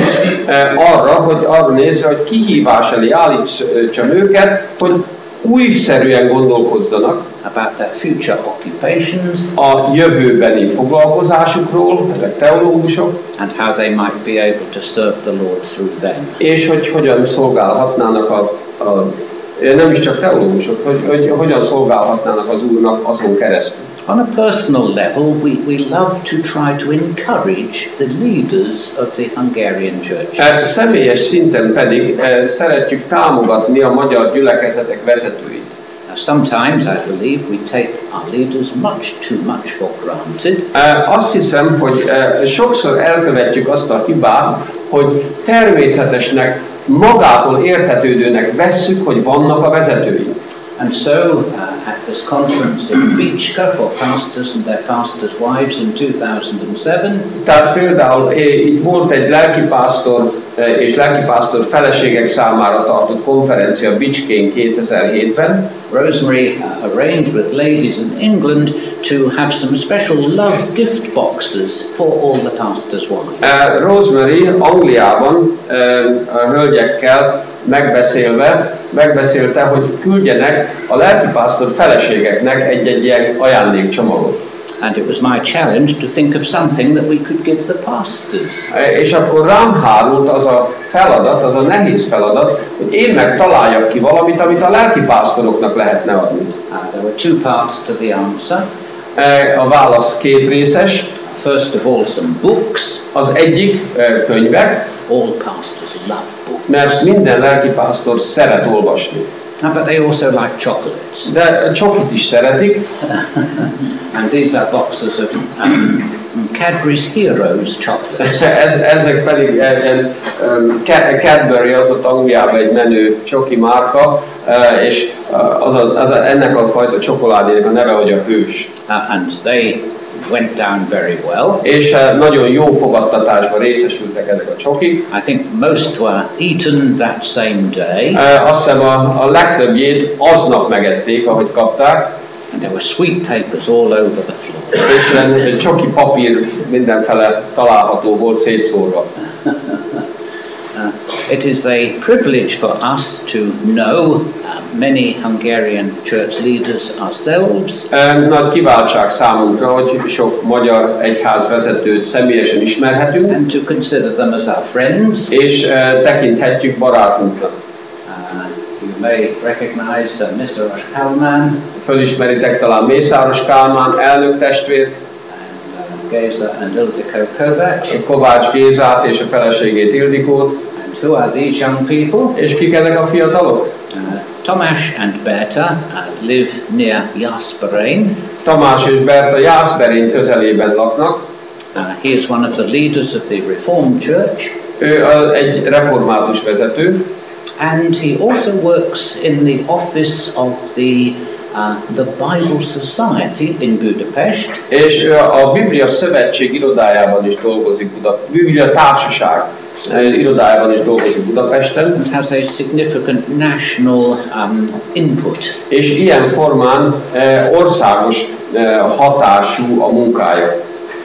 Arra nézve, hogy kihívás elé állítsam őket, hogy újszerűen gondolkozzanak about their future occupations, a jövőbeni foglalkozásukról, ezek teológusok, and how they might be able to serve the Lord through them. És hogy hogyan szolgálhatnának nem is csak teológusok, hogy hogyan szolgálhatnának az Úrnak azon keresztül. On a personal level, we love to try to encourage the leaders of the Hungarian church. Személyes szinten pedig szeretjük támogatni a magyar gyülekezetek vezetőit. Sometimes I believe we take our leaders too much for granted. Azt hiszem, hogy sokszor elkövetjük azt a hibát, hogy természetesnek, magától értetődőnek vesszük, hogy vannak a vezetőink. And so, at this conference in Bicska for pastors and their pastors' wives in 2007. Tehát például itt volt egy lelkipásztor és lelkipásztor feleségek számára tartott konferencia Bicskén 2007-ben. Rosemary arranged with ladies in England to have some special love gift boxes for all the pastors' wives. Rosemary Angliában a hölgyekkel megbeszélte, hogy küldjenek a lelkipásztor feleségeknek egy ilyen ajándékcsomagot. And it was my challenge to think of something that we could give the pastors. És akkor rám hárult az a feladat, az a nehéz feladat, hogy én meg találjak ki valamit, amit a lelkipásztoroknak lehetne adni. There were two parts to the answer. A válasz két részes. First of all, some books. Az egyik könyvek. All pastors love books. Mert minden lelkipásztor szeret olvasni. But they also like chocolates. De csokit is szeretik. And these are boxes of Cadbury's Heroes chocolates. Ezek pedig Cadbury az ott Angliában egy menő csoki márka, és ennek a fajta csokoládének a neve, hogy a Hős. And they went down very well. És nagyon jó fogadtatásban részesültek ezek a csokik. I think most were eaten that same day. Azt hiszem a legtöbbjét aznap megették, ahogy kapták. And there were sweet papers all over the floor. És ilyen csoki papír mindenfele található volt szétszórva. It is a privilege for us to know many Hungarian church leaders ourselves. Nagy kiváltság számunkra, hogy sok magyar egyház vezetőt személyesen ismerhetünk. And to consider them as our friends. És tekinthetjük barátunknak. You may recognize Mészáros Kálmán. Fölismeritek talán Mészáros Kálmán elnök testvért. Géza and Ildikó Kovács. Kovács Gézát és a feleségét Ildikót. And who are these young people? És kik ezek a fiatalok? Tamás and Berta live near Jászberény. Tamás és Berta Jászberény közelében laknak. He is one of the leaders of the Reformed Church. Ő egy református vezető. And he also works in the office of the Bible Society in Budapest. És a Biblia Szövetség irodájában is dolgozik, Biblia Társaság irodájában is dolgozik Budapesten. It has a significant national input. És ilyen formán országos hatású a munkája.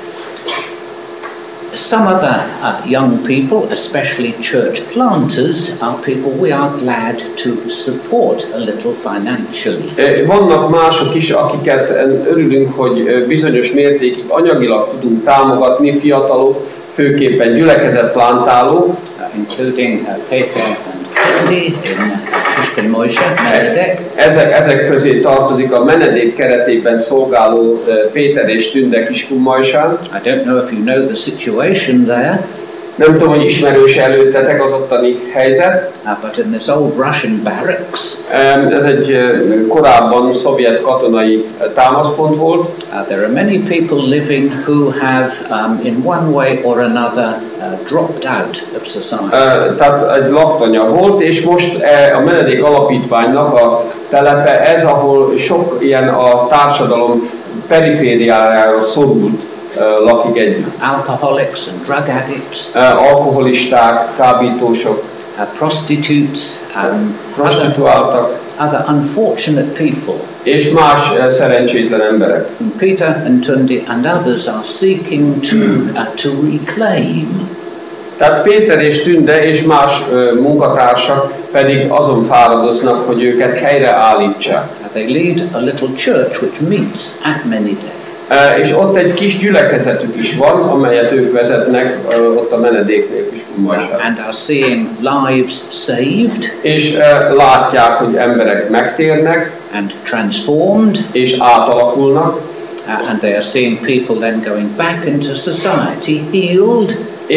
Some other young people, especially church planters, are people we are glad to support a little financially. Vannak mások is, akiket örülünk, hogy bizonyos mértékig anyagilag tudunk támogatni, fiatalok, főképpen gyülekezetplántálók. Including Péter and Andy in Kiskunmojsa, Menedek. Ezek közé tartozik a menedék keretében szolgáló Péter és Tünde Kiskunmojsán. I don't know if you know the situation there. Nem tudom, hogy ismerős előttetek az ottani helyzet. But in this old Russian barracks. Ez egy korábban szovjet katonai támaszpont volt. There are many people living who have, in one way or another, dropped out of society. Tehát egy laktanya volt, és most a menedék alapítványnak a telepe ez, ahol sok ilyen a társadalom perifériájára szorult lakik együtt. Alcoholics and drug addicts. Alkoholisták, kábítósok. Prostitutes. Prostituáltak. Other unfortunate people. És más szerencsétlen emberek. Peter and Tundi and others are seeking to reclaim. Tehát Péter és Tünde és más munkatársak pedig azon fáradoznak, hogy őket helyreállítsák. They lead a little church which meets at Menedek. És ott egy kis gyülekezetük is van, amelyet ők vezetnek ott a menedéknél Kiskunmojsán. And are seeing lives saved. És látják, hogy emberek megtérnek. And transformed. És átalakulnak. And they are seeing people then going back into society healed.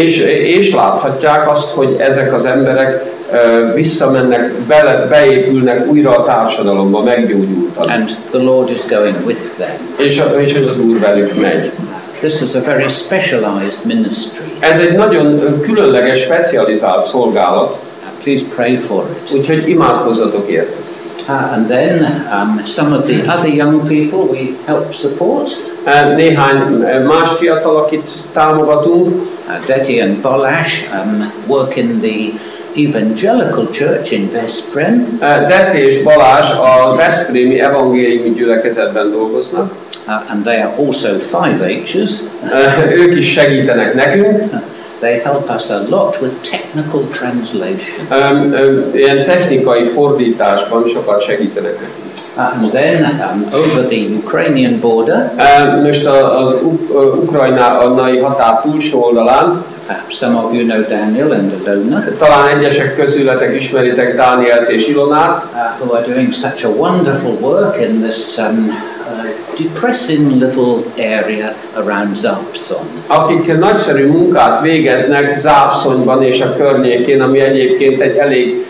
És láthatják azt, hogy ezek az emberek visszamennek, beépülnek újra a társadalomba, meggyógyultak. And the Lord is going with them. És az Úr velük megy. This is a very specialized ministry. Ez egy nagyon különleges, specializált szolgálat. Please pray for it. Úgyhogy imádkozzatok érte. And then some of the other young people we help support. Néhány más fiatal, akit támogatunk. Deti and Balázs work in the Evangelical Church in Veszprém. Deti és Balázs a veszprémi evangéliumi gyülekezetben dolgoznak. And they are also 5H's. Ők is segítenek nekünk. They help us a lot with technical translation. Ilyen technikai fordításban sokat segítenek nekünk. And then over the Ukrainian border, most az ukrajnai határ túlsó oldalán, perhaps some of you know Daniel and Ilona, talán egyesek közületek ismeritek Dánielt és Ilonát, who are doing such a wonderful work in this depressing little area around Zapson. Akik nagyszerű munkát végeznek Zapsonban és a környékén, ami egyébként egy elég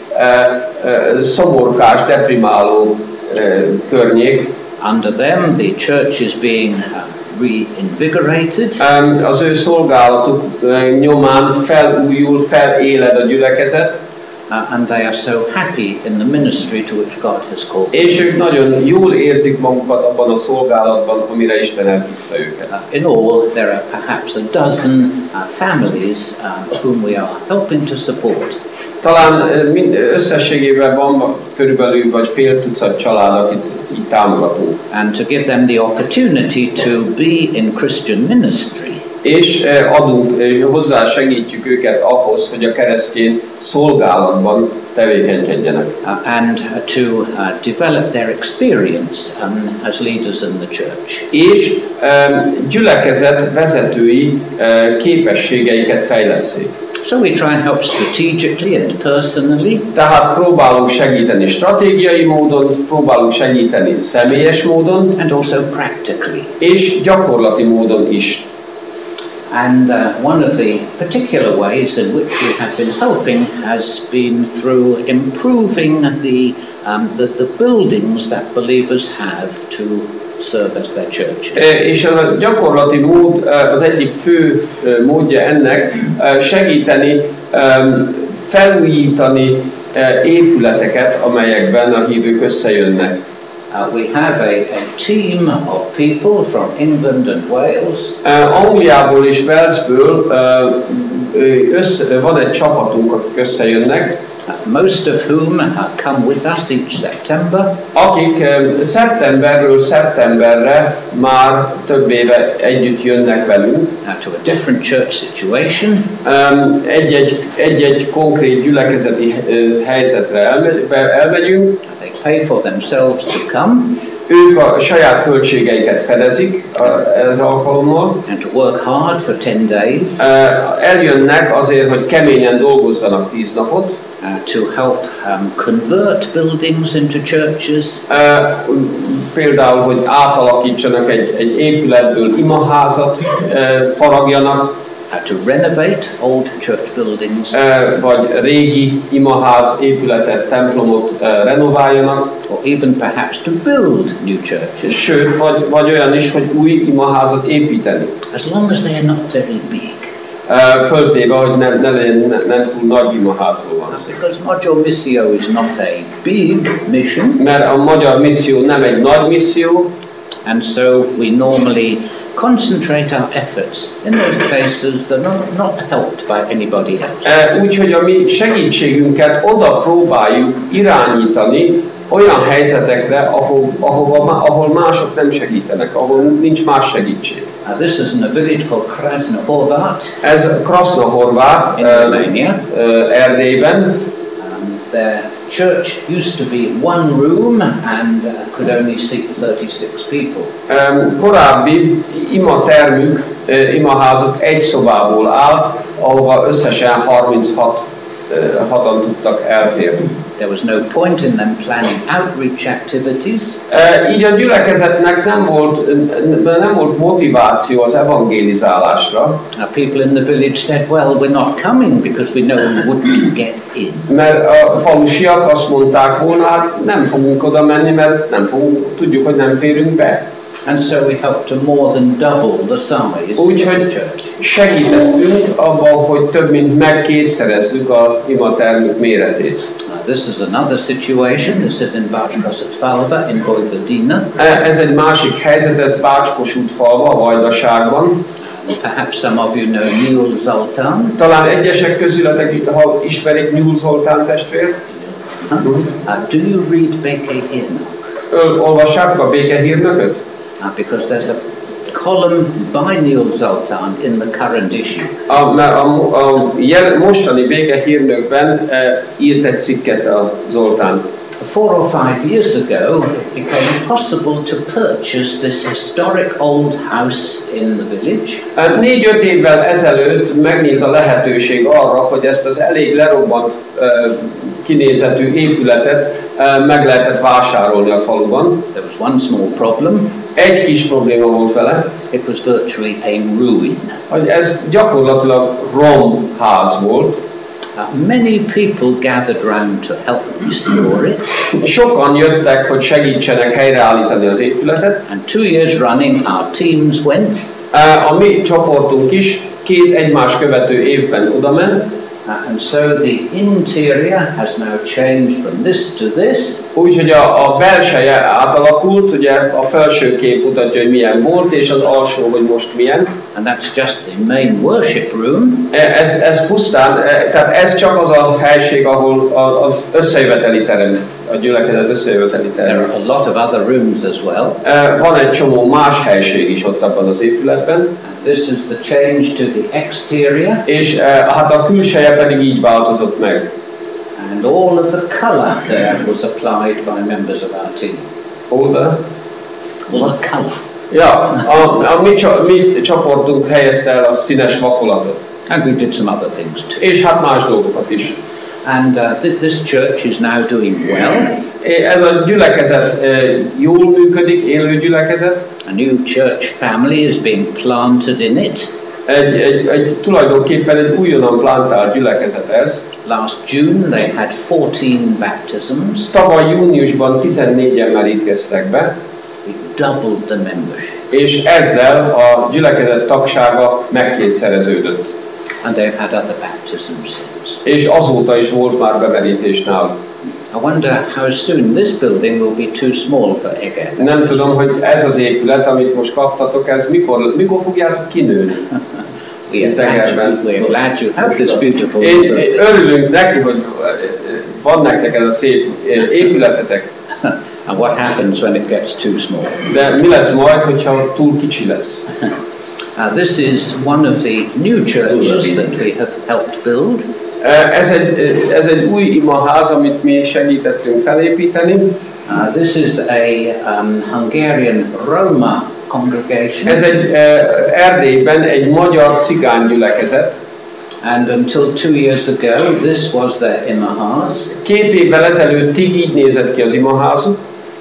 szomorkás, deprimáló környék. Under them, the church is being reinvigorated. Az ő szolgálatuk nyomán felújul, feléled a gyülekezet. And they are so happy in the ministry to which God has called them. És ők nagyon jól érzik magukat abban a szolgálatban, amire Isten elhívta őket. In all, there are perhaps a dozen families whom we are helping to support. Talán összességében van körülbelül vagy fél tucat család, akit így támogatunk. And to give them the opportunity to be in Christian ministry. És adunk, hozzá segítjük őket ahhoz, hogy a keresztény szolgálatban tevékenykedjenek. And to develop their experience as leaders in the church. És gyülekezet vezetői képességeiket fejlesszék. So we try and help strategically and personally. Tehát próbálunk segíteni stratégiai módon, próbálunk segíteni személyes módon, and also practically. És gyakorlati módon is. And one of the particular ways in which we have been helping has been through improving the buildings that believers have to serve as their church. És a gyakorlati mód, az egyik fő módja ennek segíteni, felújítani épületeket, amelyekben a hívők összejönnek. We have a team of people from England and Wales. Angliából és Walesből van egy csapatunk, akik összejönnek. Most of whom come with us each September. Akik szeptemberről szeptemberre már több éve együtt jönnek velünk. To a different church situation. Egy-egy konkrét gyülekezeti helyzetre elmegyünk. They pay for themselves to come. Ők a saját költségeiket fedezik ez alkalommal. And to work hard for 10 days. Eljönnek azért, hogy keményen dolgozzanak 10 napot. To help convert buildings into churches. Például, hogy átalakítsanak egy épületből imaházat, faragjanak. To renovate old church buildings. Vagy régi imaház épületet, templomot renováljanak. Or even perhaps to build new churches. Sőt, vagy olyan is, hogy új imaházat építeni. As long as they are not very big. Föltéve, hogy nem túl nagy imaházról van szó. Because Magyar Misszió is not a big mission. Mert a magyar misszió nem egy nagy misszió. And so we normally concentrate our efforts in those places that are not helped by anybody else. Úgyhogy a mi segítségünket oda próbáljuk irányítani olyan helyzetekre, ahol mások nem segítenek, ahol nincs más segítség. This is in a village called Krasnohorvat. Ez Krasnohorvat, Erdélyben. The church used to be one room and could only seat 36 people. Korábbi imatermük, imaházuk egy szobából állt, ahova összesen 36-an tudtak elférni. There was no point in them planning outreach activities. Így a gyülekezetnek nem volt motiváció az evangelizálásra. People in the village said, well, we're not coming because we know we wouldn't get in. Mert a falusiak azt mondták volna, hát nem fogunk oda menni, mert tudjuk, hogy nem férünk be. And so we helped to more than double the size. Úgyhogy segítettünk abban, hogy több mint megkétszerezzük az imatermük méretét. This is another situation. This is in Bács-Kossuth-falva in Vojvodina. Ez egy másik helyzet, ez Bács-Kossuth-falva, a Vajdaságban. Perhaps some of you know Nyúl Zoltán. Talán egyesek közületek, ha ismerik Nyúl Zoltán testvért. Do you read Béke Hírnök? Olvassátok a Béke Hírnököt? Because there's a column by Nyúl Zoltán in the current issue. A mostani Béke Hírnökben írt egy cikket a Zoltán. 4 or 5 years ago, it became possible to purchase this historic old house in the village. 4-5 évvel ezelőtt megnyílt a lehetőség arra, hogy ezt az elég lerobbant kinézetű épületet meg lehetett vásárolni a faluban. There was one small problem. Egy kis probléma volt vele. It was virtually a ruin. Hogy ez gyakorlatilag romház volt. Many people gathered round to help restore it. Sokan jöttek, hogy segítsenek helyreállítani az épületet. And 2 years running, our teams went. A mi csoportunk is 2 egymást követő évben oda ment. And so the interior has now changed from this to this. Úgyhogy a belseje átalakult, ugye a felső kép mutatja, hogy milyen volt, és az alsó, hogy most milyen. And that's just the main worship room. Ez pusztán, tehát ez csak az a helység, ahol az összejöveteli terem, a gyülekezet összejöveteli terem. There are a lot of other rooms as well. Van egy csomó más helység is ott abban az épületben. This is the change to the exterior. És hát a külseje pedig így változott meg. And all of the color there was applied by members of our team. All the color. Ja, a mi csoportunk helyezte el a színes vakolatot. And we did some other things too. És hát más dolgokat is. And this church is now doing well. Ez a gyülekezet jól működik, élő gyülekezet. A new church family is being planted in it. Tulajdonképpen egy újonnan plantált gyülekezet ez. Last June they had 14 baptisms. Tavaly júniusban 14-en merítkeztek be. It doubled the membership. És ezzel a gyülekezet tagsága megkétszereződött. And they've had other baptisms since. És azóta is volt már bemerítés náluk. I wonder how soon this building will be too small for Eger. Nem tudom, hogy ez az épület, amit most kaptatok, ez mikor fogjátok kinőni? We're glad you have this beautiful building. Örülünk neki, hogy van nektek ez a szép épületetek. And what happens when it gets too small? De mi lesz majd, hogyha túl kicsi lesz? This is one of the new churches that we have helped build. Ez egy új imaház, amit mi segítettünk felépíteni. This is a Hungarian Roma congregation. Ez egy Erdélyben egy magyar cigány gyülekezet. And until 2 years ago, this was their imaház. 2 évvel ezelőttig így nézett ki az imaházuk.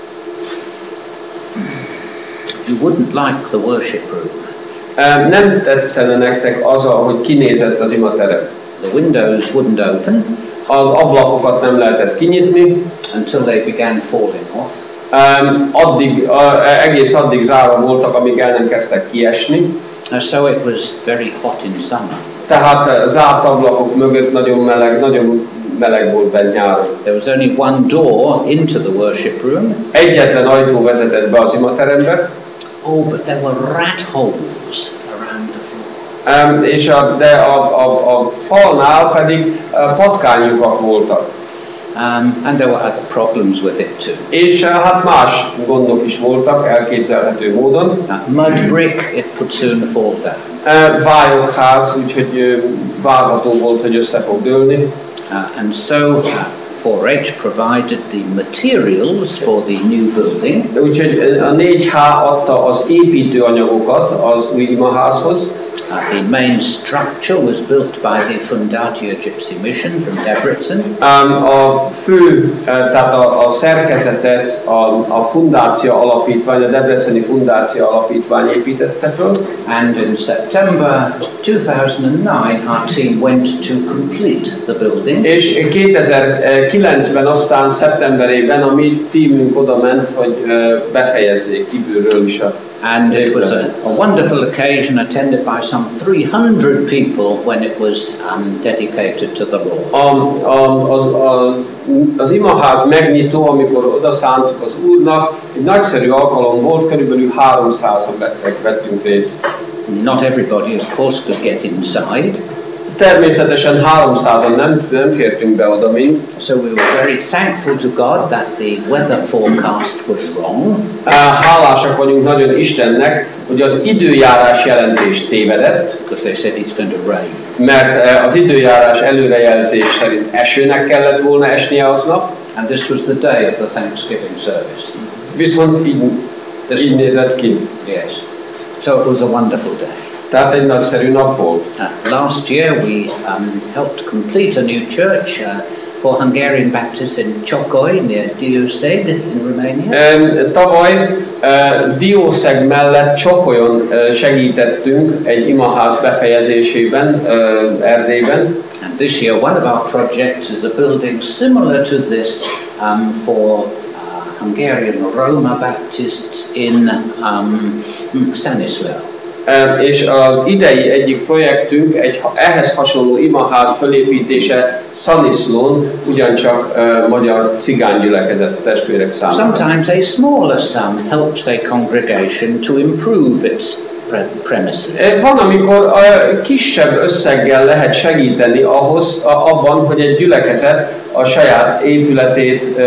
You wouldn't like the worship room. Nem tetszene nektek az, hogy kinézett az imaterem. The windows wouldn't open. Az ablakokat nem lehetett kinyitni. Until they began falling off. Egész addig zárva voltak, amíg el nem kezdtek kiesni. So it was very hot in summer. Tehát zárt ablakok mögött nagyon meleg volt bent nyáron. There was only one door into the worship room. Egyetlen ajtó vezetett be az imaterembe. Oh, but there were rat holes around the floor. És a falnál pedig patkánylyukak voltak. And there were other problems with it too. És hát más gondok is voltak elképzelhető módon. Mud brick, it could soon fall down. Vályogház, úgyhogy várható volt, hogy össze fog dőlni. And so 4H provided the materials for the new building. Úgyhogy a 4H adta az építőanyagokat az új imaházhoz. The main structure was built by the Fundatio Gypsy Mission from Debrecen. A fő, tehát a szerkezetet a Fundáció Alapítvány, a Debreceni Fundáció Alapítvány építette föl. And in September 2009 our team went to complete the building. És 2009-ben aztán szeptemberében a mi tímünk oda ment, hogy befejezzék kívülről is a And it was a wonderful occasion attended by some 300 people when it was dedicated to the Lord. Az imaház megnyitó, amikor odaszántuk az Úrnak, egy nagyszerű alkalom volt, körülbelül 300-an vettünk részt. Not everybody, of course, could get inside. Természetesen 300-an nem fértünk be oda mind. So we were very thankful to God that the weather forecast was wrong. Hálásak vagyunk nagyon Istennek, hogy az időjárás jelentés tévedett. Because they said it's going to rain. Mert az időjárás előrejelzés szerint esőnek kellett volna esnie aznap. And this was the day of the Thanksgiving service. Viszont így nézett ki. Yes. So it was a wonderful day. Tehát egy nagyszerű nap volt. Last year we helped complete a new church for Hungarian Baptists in Csokoi near Diószeg in Romania. Tavaly Diószeg mellett Csokolyon segítettünk egy imaház befejezésében Erdélyben. And this year one of our projects is a building similar to this for Hungarian Roma Baptists in Stanislav. És az idei egyik projektünk egy ehhez hasonló imaház felépítése Szaniszlón, ugyancsak magyar cigánygyülekezet testvérek számára. Sometimes a smaller sum helps a congregation to improve its premises. Van, amikor kisebb összeggel lehet segíteni abban, hogy egy gyülekezet a saját épületét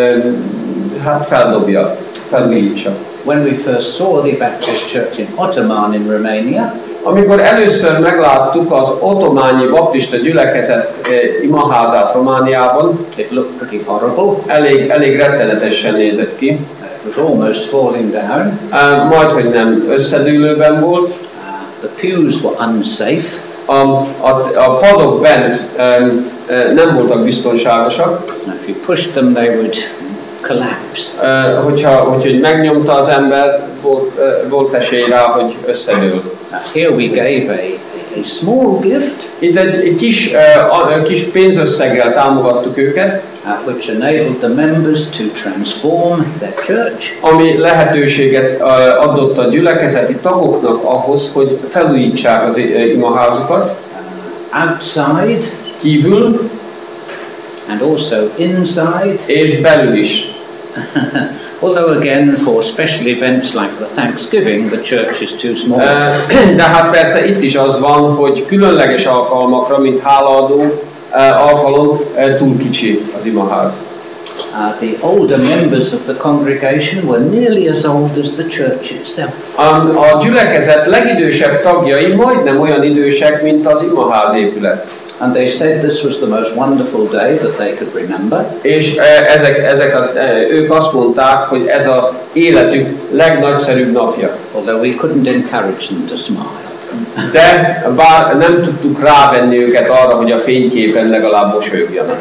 felújítsa. When we first saw the Baptist church in Otoman in Romania, amikor először megláttuk az otományi baptista gyülekezet imaházát Romániában, it looked pretty horrible. Elég rettenetesen nézett ki. It was almost falling down. Majdhogy nem összedőlőben volt. The pews were unsafe. A padok bent nem voltak biztonságosak. If you pushed them, they would collapse. Hogyha megnyomta az ember, volt esély rá, hogy összedől. Here we gave a small gift. Itt egy kis pénzösszeggel támogattuk őket, which enabled the members to transform their church. Ami lehetőséget adott a gyülekezeti tagoknak ahhoz, hogy felújítsák az imaházukat. Outside, kívül, and also inside, és belül is. Although again, for special events like the Thanksgiving, the church is too small. De hát persze itt is az van, hogy különleges alkalmakra, mint hálaadó alkalom, túl kicsi az imaház. The older members of the congregation were nearly as old as the church itself. A gyülekezet legidősebb tagjai majdnem olyan idősek, mint az imaház épület. And they said this was the most wonderful day that they could remember. És ők azt mondták, hogy ez az életük legnagyszerűbb napja. Although we couldn't encourage them to smile. De bár nem tudtuk rávenni őket arra, hogy a fényképen legalább mosolyogjanak.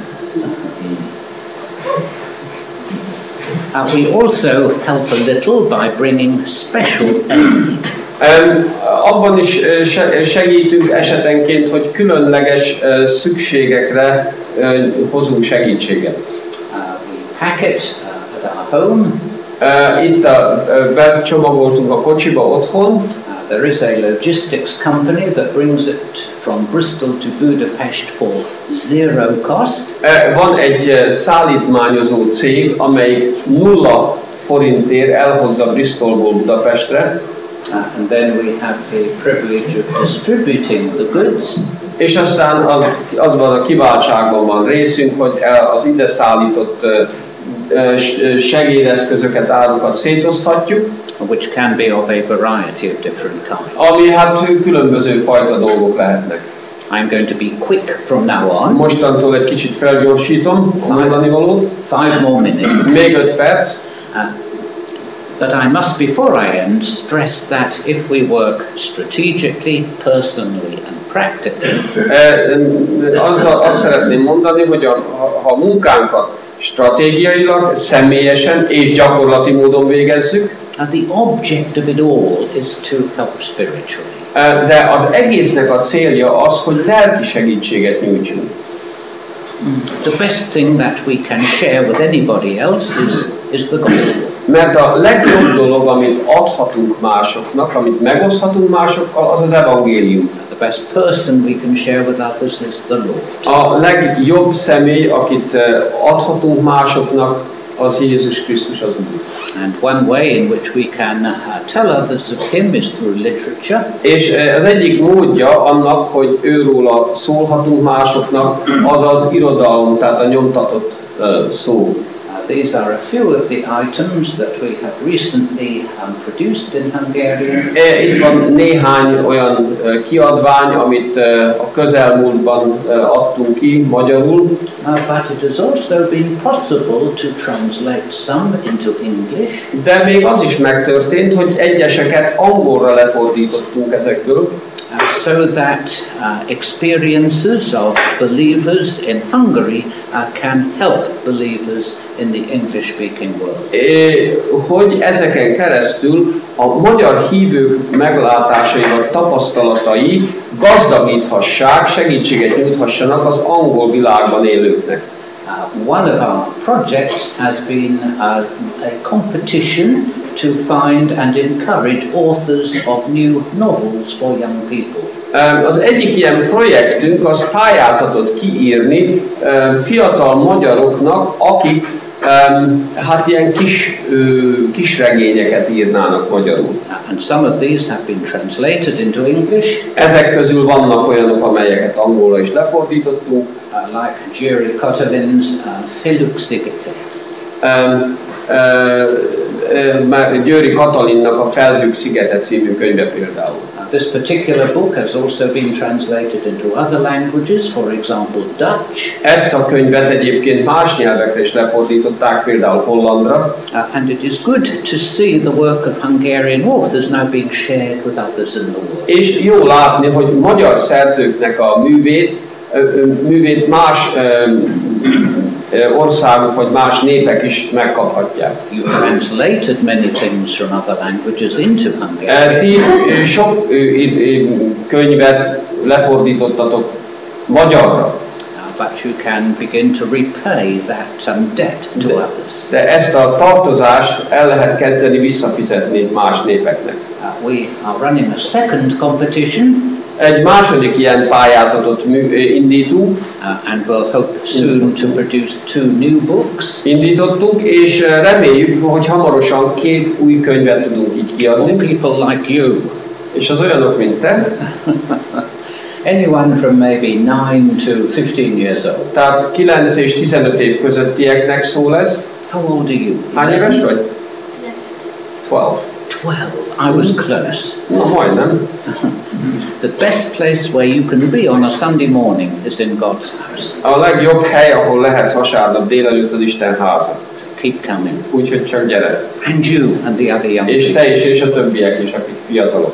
We also help a little by bringing special aid. Abban is segítünk esetenként, hogy különleges szükségekre hozunk segítséget. We pack it at our home. Itt becsomagoltunk a kocsiba otthon. There is a logistics company that brings it from Bristol to Budapest for zero cost. Van egy szállítmányozó cég, amely 0 forintért elhozza Bristolból Budapestre. And then we have the privilege of distributing the goods. És aztán azban a kiváltságban van részünk, hogy az ide szállított segédeszközöket, árukat szétoszthatjuk. Which can be of a variety of different kinds. Ami hát különböző fajta dolgok lehetnek. I'm going to be quick from now on. Mostantól egy kicsit felgyorsítom a mondani valót. 5 more minutes. Még 5 perc. But I must, before I end, stress that if we work strategically, personally and practically, azt szeretném mondani, hogy ha munkánkat stratégiailag, személyesen és gyakorlati módon végezzük, the object of it all is to help spiritually. De az egésznek a célja az, hogy lelki segítséget nyújtsunk. The best thing that we can share with anybody else is the gospel. Mert a legjobb dolog, amit adhatunk másoknak, amit megoszthatunk másokkal, az az evangélium. The best person we can share with others is the Lord. A legjobb személy, akit adhatunk másoknak, az Jézus Krisztus az Úr. And one way in which we can tell others of him is through literature. És az egyik módja annak, hogy őróla szólhatunk másoknak, az az irodalom, tehát a nyomtatott szó. These are a few of the items that we have recently produced in Hungarian. Itt van néhány olyan kiadvány, amit a közelmúltban adtunk ki magyarul. But it has also been possible to translate some into English. De még az is megtörtént, hogy egyeseket angolra lefordítottunk ezekből. So that experiences of believers in Hungary can help believers in the English-speaking world. Hogy ezeken keresztül a magyar hívők meglátásai vagy tapasztalatai gazdagíthassák, segítséget nyújthassanak az angol világban élőknek. One of our projects has been a competition to find and encourage authors of new novels for young people. Az egyik ilyen projektünk az pályázatot kiírni fiatal magyaroknak, akik hát ilyen kis regényeket írnának magyarul. And some of these have been translated into English. Ezek közül vannak olyanok, amelyeket angolra is lefordítottunk. Like Győri Katalin's Felhők-szigete. Győri Katalinnak a Felhők-szigete című könyve például. This particular book has also been translated into other languages, for example Dutch. Ezt a könyvet egyébként más nyelvekre is lefordították, például hollandra. And it is good to see the work of Hungarian authors now being shared with others in the world. És jó látni, hogy magyar szerzőknek a művét más országok vagy más népek is megkaphatják. You translated many things from other languages into Hungarian. Ti sok könyvet lefordítottatok magyarra. But you can begin to repay that debt to others. De ezt a tartozást el lehet kezdeni visszafizetni más népeknek. We are running a second competition. Egy második ilyen pályázatot indítunk. And we'll hope soon to produce 2 new books. Indítottuk, és reméljük, hogy hamarosan 2 új könyvet tudunk így kiadni. For people like you. És az olyanok, mint te. Anyone from maybe 9 to 15 years old. Tehát 9 és 15 év közöttieknek szól ez. How old are you? Hány éves vagy? 12. 12. I was close. Na, majdnem. The best place where you can be on a Sunday morning is in God's house. A legjobb hely, ahol lehetsz vasárnap délelőtt, az Isten háza. Keep coming. Úgyhogy csak gyere. And you and the other young és te is, és a többiek is, akik fiatalok.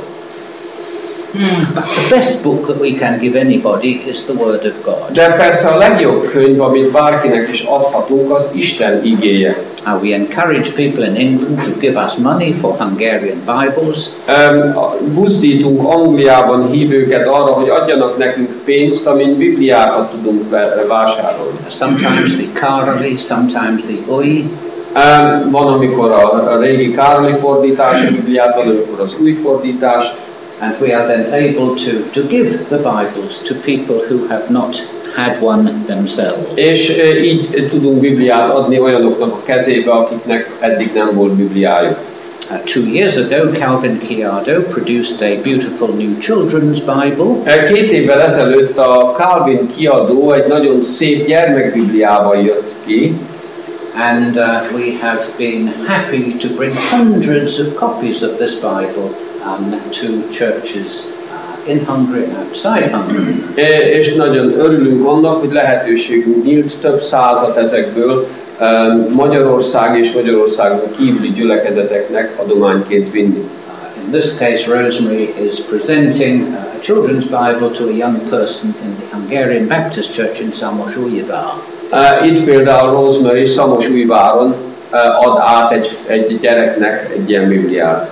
But the best book that we can give anybody is the Word of God. De persze a legjobb könyv, amit bárkinek is adhatunk, az Isten igéje. We encourage people in England to give us money for Hungarian Bibles. Buzdítunk Angliában hívőket arra, hogy adjanak nekünk pénzt, amin Bibliákat tudunk vásárolni. Sometimes the Károli, sometimes the Új. Van, amikor a régi Károli fordítás a Bibliát, van, amikor az új fordítás. And we are then able to give the Bibles to people who have not had one themselves. És így tudunk Bibliát adni olyanoknak a kezébe, akiknek eddig nem volt Bibliájuk. 2 years ago, Calvin Kiado produced a beautiful new children's Bible. 2 évvel ezelőtt a Calvin kiadó egy nagyon szép gyermekbibliával jött ki. And we have been happy to bring hundreds of copies of this Bible to churches in Hungary and outside Hungary. És nagyon örülünk annak, hogy lehetőségünk nyílt több százat ezekből Magyarország és Magyarországon kívüli gyülekezeteknek adományként vinni. In this case, Rosemary is presenting a children's Bible to a young person in the Hungarian Baptist Church in Szamosújvár. Itt például Rosemary Szamosújváron ad át egy gyereknek egy ilyen Bibliát.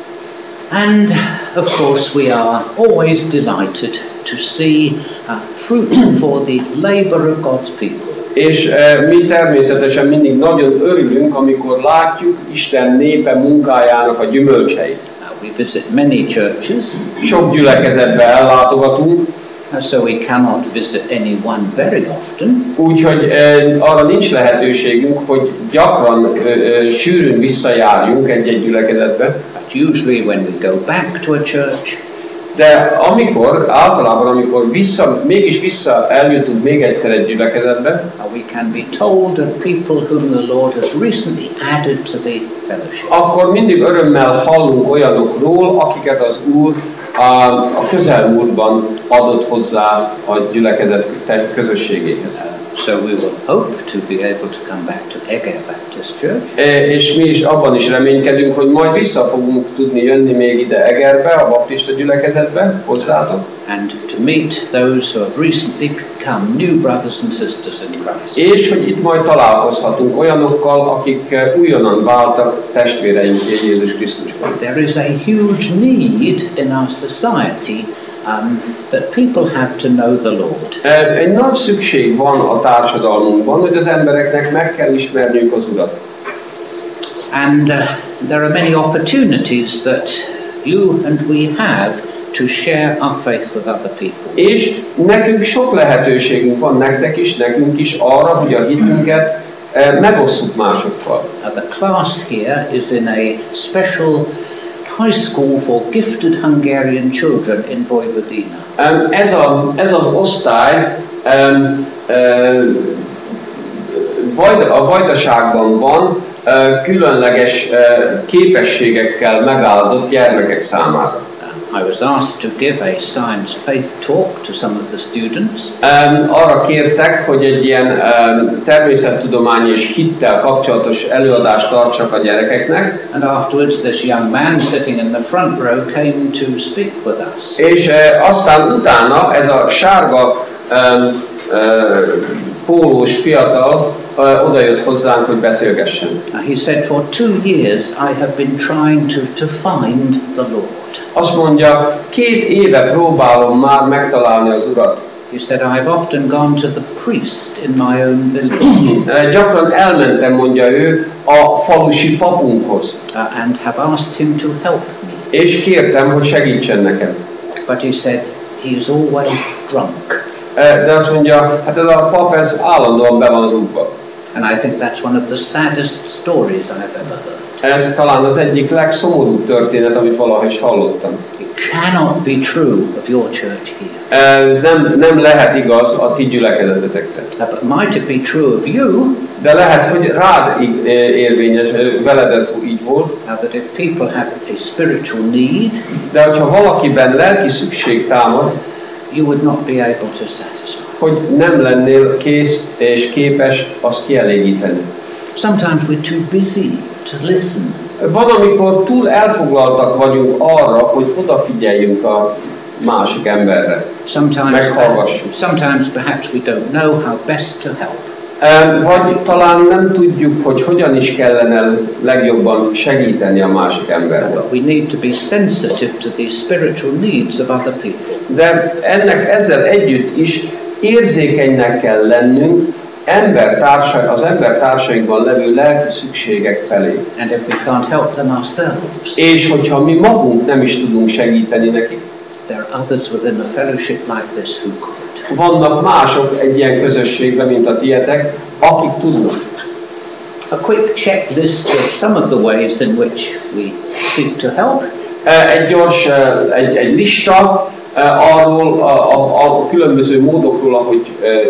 And of course we are always delighted to see fruit for the labor of God's people. És mi természetesen mindig nagyon örülünk, amikor látjuk Isten népe munkájának a gyümölcseit. We visit many churches. Sok gyülekezetbe ellátogatunk. So we cannot visit any one very often. Úgyhogy arra nincs lehetőségünk, hogy gyakran sűrűn visszajárjunk egy gyülekezetbe. But usually when we go back to a church, De általában amikor mégis eljutunk még egyszer egy gyülekezetbe, we can be told of people whom the Lord has recently added to the fellowship. Akkor mindig örömmel hallunk olyanokról, akiket az Úr a közelmúltban adott hozzá a gyülekezet közösségéhez. So we will hope to be able to come back to Eger Baptist Church. És mi is abban is reménykedünk, hogy majd vissza fogunk tudni jönni még ide Egerbe, a baptista gyülekezetbe, hozzátok. And to meet those who have recently become new brothers and sisters in Christ. És hogy itt majd találkozhatunk olyanokkal, akik újonnan váltak testvéreink Jézus Krisztusban. There is a huge need in our society that people have to know the Lord. Egy nagy szükség van a társadalmunkban, hogy az embereknek meg kell ismerniük az Urat. And there are many opportunities that you and we have to share our faith with other people. És nekünk sok lehetőségünk van, nektek is, nekünk is arra, hogy a hitünket megosszuk másokkal. The class here is in a special high school for gifted Hungarian children in Vojvodina. Ez az osztály a Vajdaságban van, különleges képességekkel megáldott gyermekek számára. I was asked to give a science faith talk to some of the students. Arra kértek, hogy egy ilyen természettudomány és hittel kapcsolatos előadást tartsak a gyerekeknek. And afterwards this young man sitting in the front row came to speak with us. És aztán utána ez a sárga pólós fiatal odajött hozzánk, hogy beszélgessen. He said, for 2 years I have been trying to find the Lord. Azt mondja, 2 éve próbálom már megtalálni az Urat. He said, I've often gone to the priest in my own village. Gyakran elmentem, mondja ő, a falusi papunkhoz. And have asked him to help me. És kértem, hogy segítsen nekem. But he said, he is always drunk. De azt mondja, hát ez a pap, ez állandóan be van rúgva. And I think that's one of the saddest stories I've ever heard. Ez talán az egyik legszomorúbb történet, amit valaha is hallottam. It cannot be true of your church here. Nem lehet igaz a ti gyülekezetetekre. But might it be true of you? De lehet, hogy rád érvényes, veled ez így volt. That if people have a spiritual need, de hogyha valakiben lelki szükség támad, you would not be able to satisfy. Hogy nem lennél kész és képes azt kielégíteni. Sometimes we're too busy to listen. Van, amikor túl elfoglaltak vagyunk arra, hogy odafigyeljünk a másik emberre. Sometimes perhaps we don't know how best to help. Vagy talán nem tudjuk, hogy hogyan is kellene legjobban segíteni a másik embernek. We need to be sensitive to the spiritual needs of other people. De ezzel együtt is érzékenynek kell lennünk az embertársainkban levő lelki szükségek felé. And if we can't help them ourselves, és hogyha mi magunk nem is tudunk segíteni nekik, there are others within a fellowship like this who could. Vannak mások egy ilyen közösségben, mint a tietek, akik tudnak. A quick checklist of some of the ways in which we seek to help. Egy gyors egy lista arról a különböző módokról, ahogy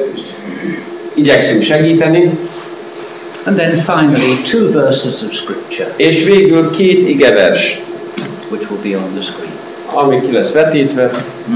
igyekszünk segíteni. And then finally 2 verses of scripture. És végül 2 igevers, which will be on the screen. Ami ki lesz vetítve.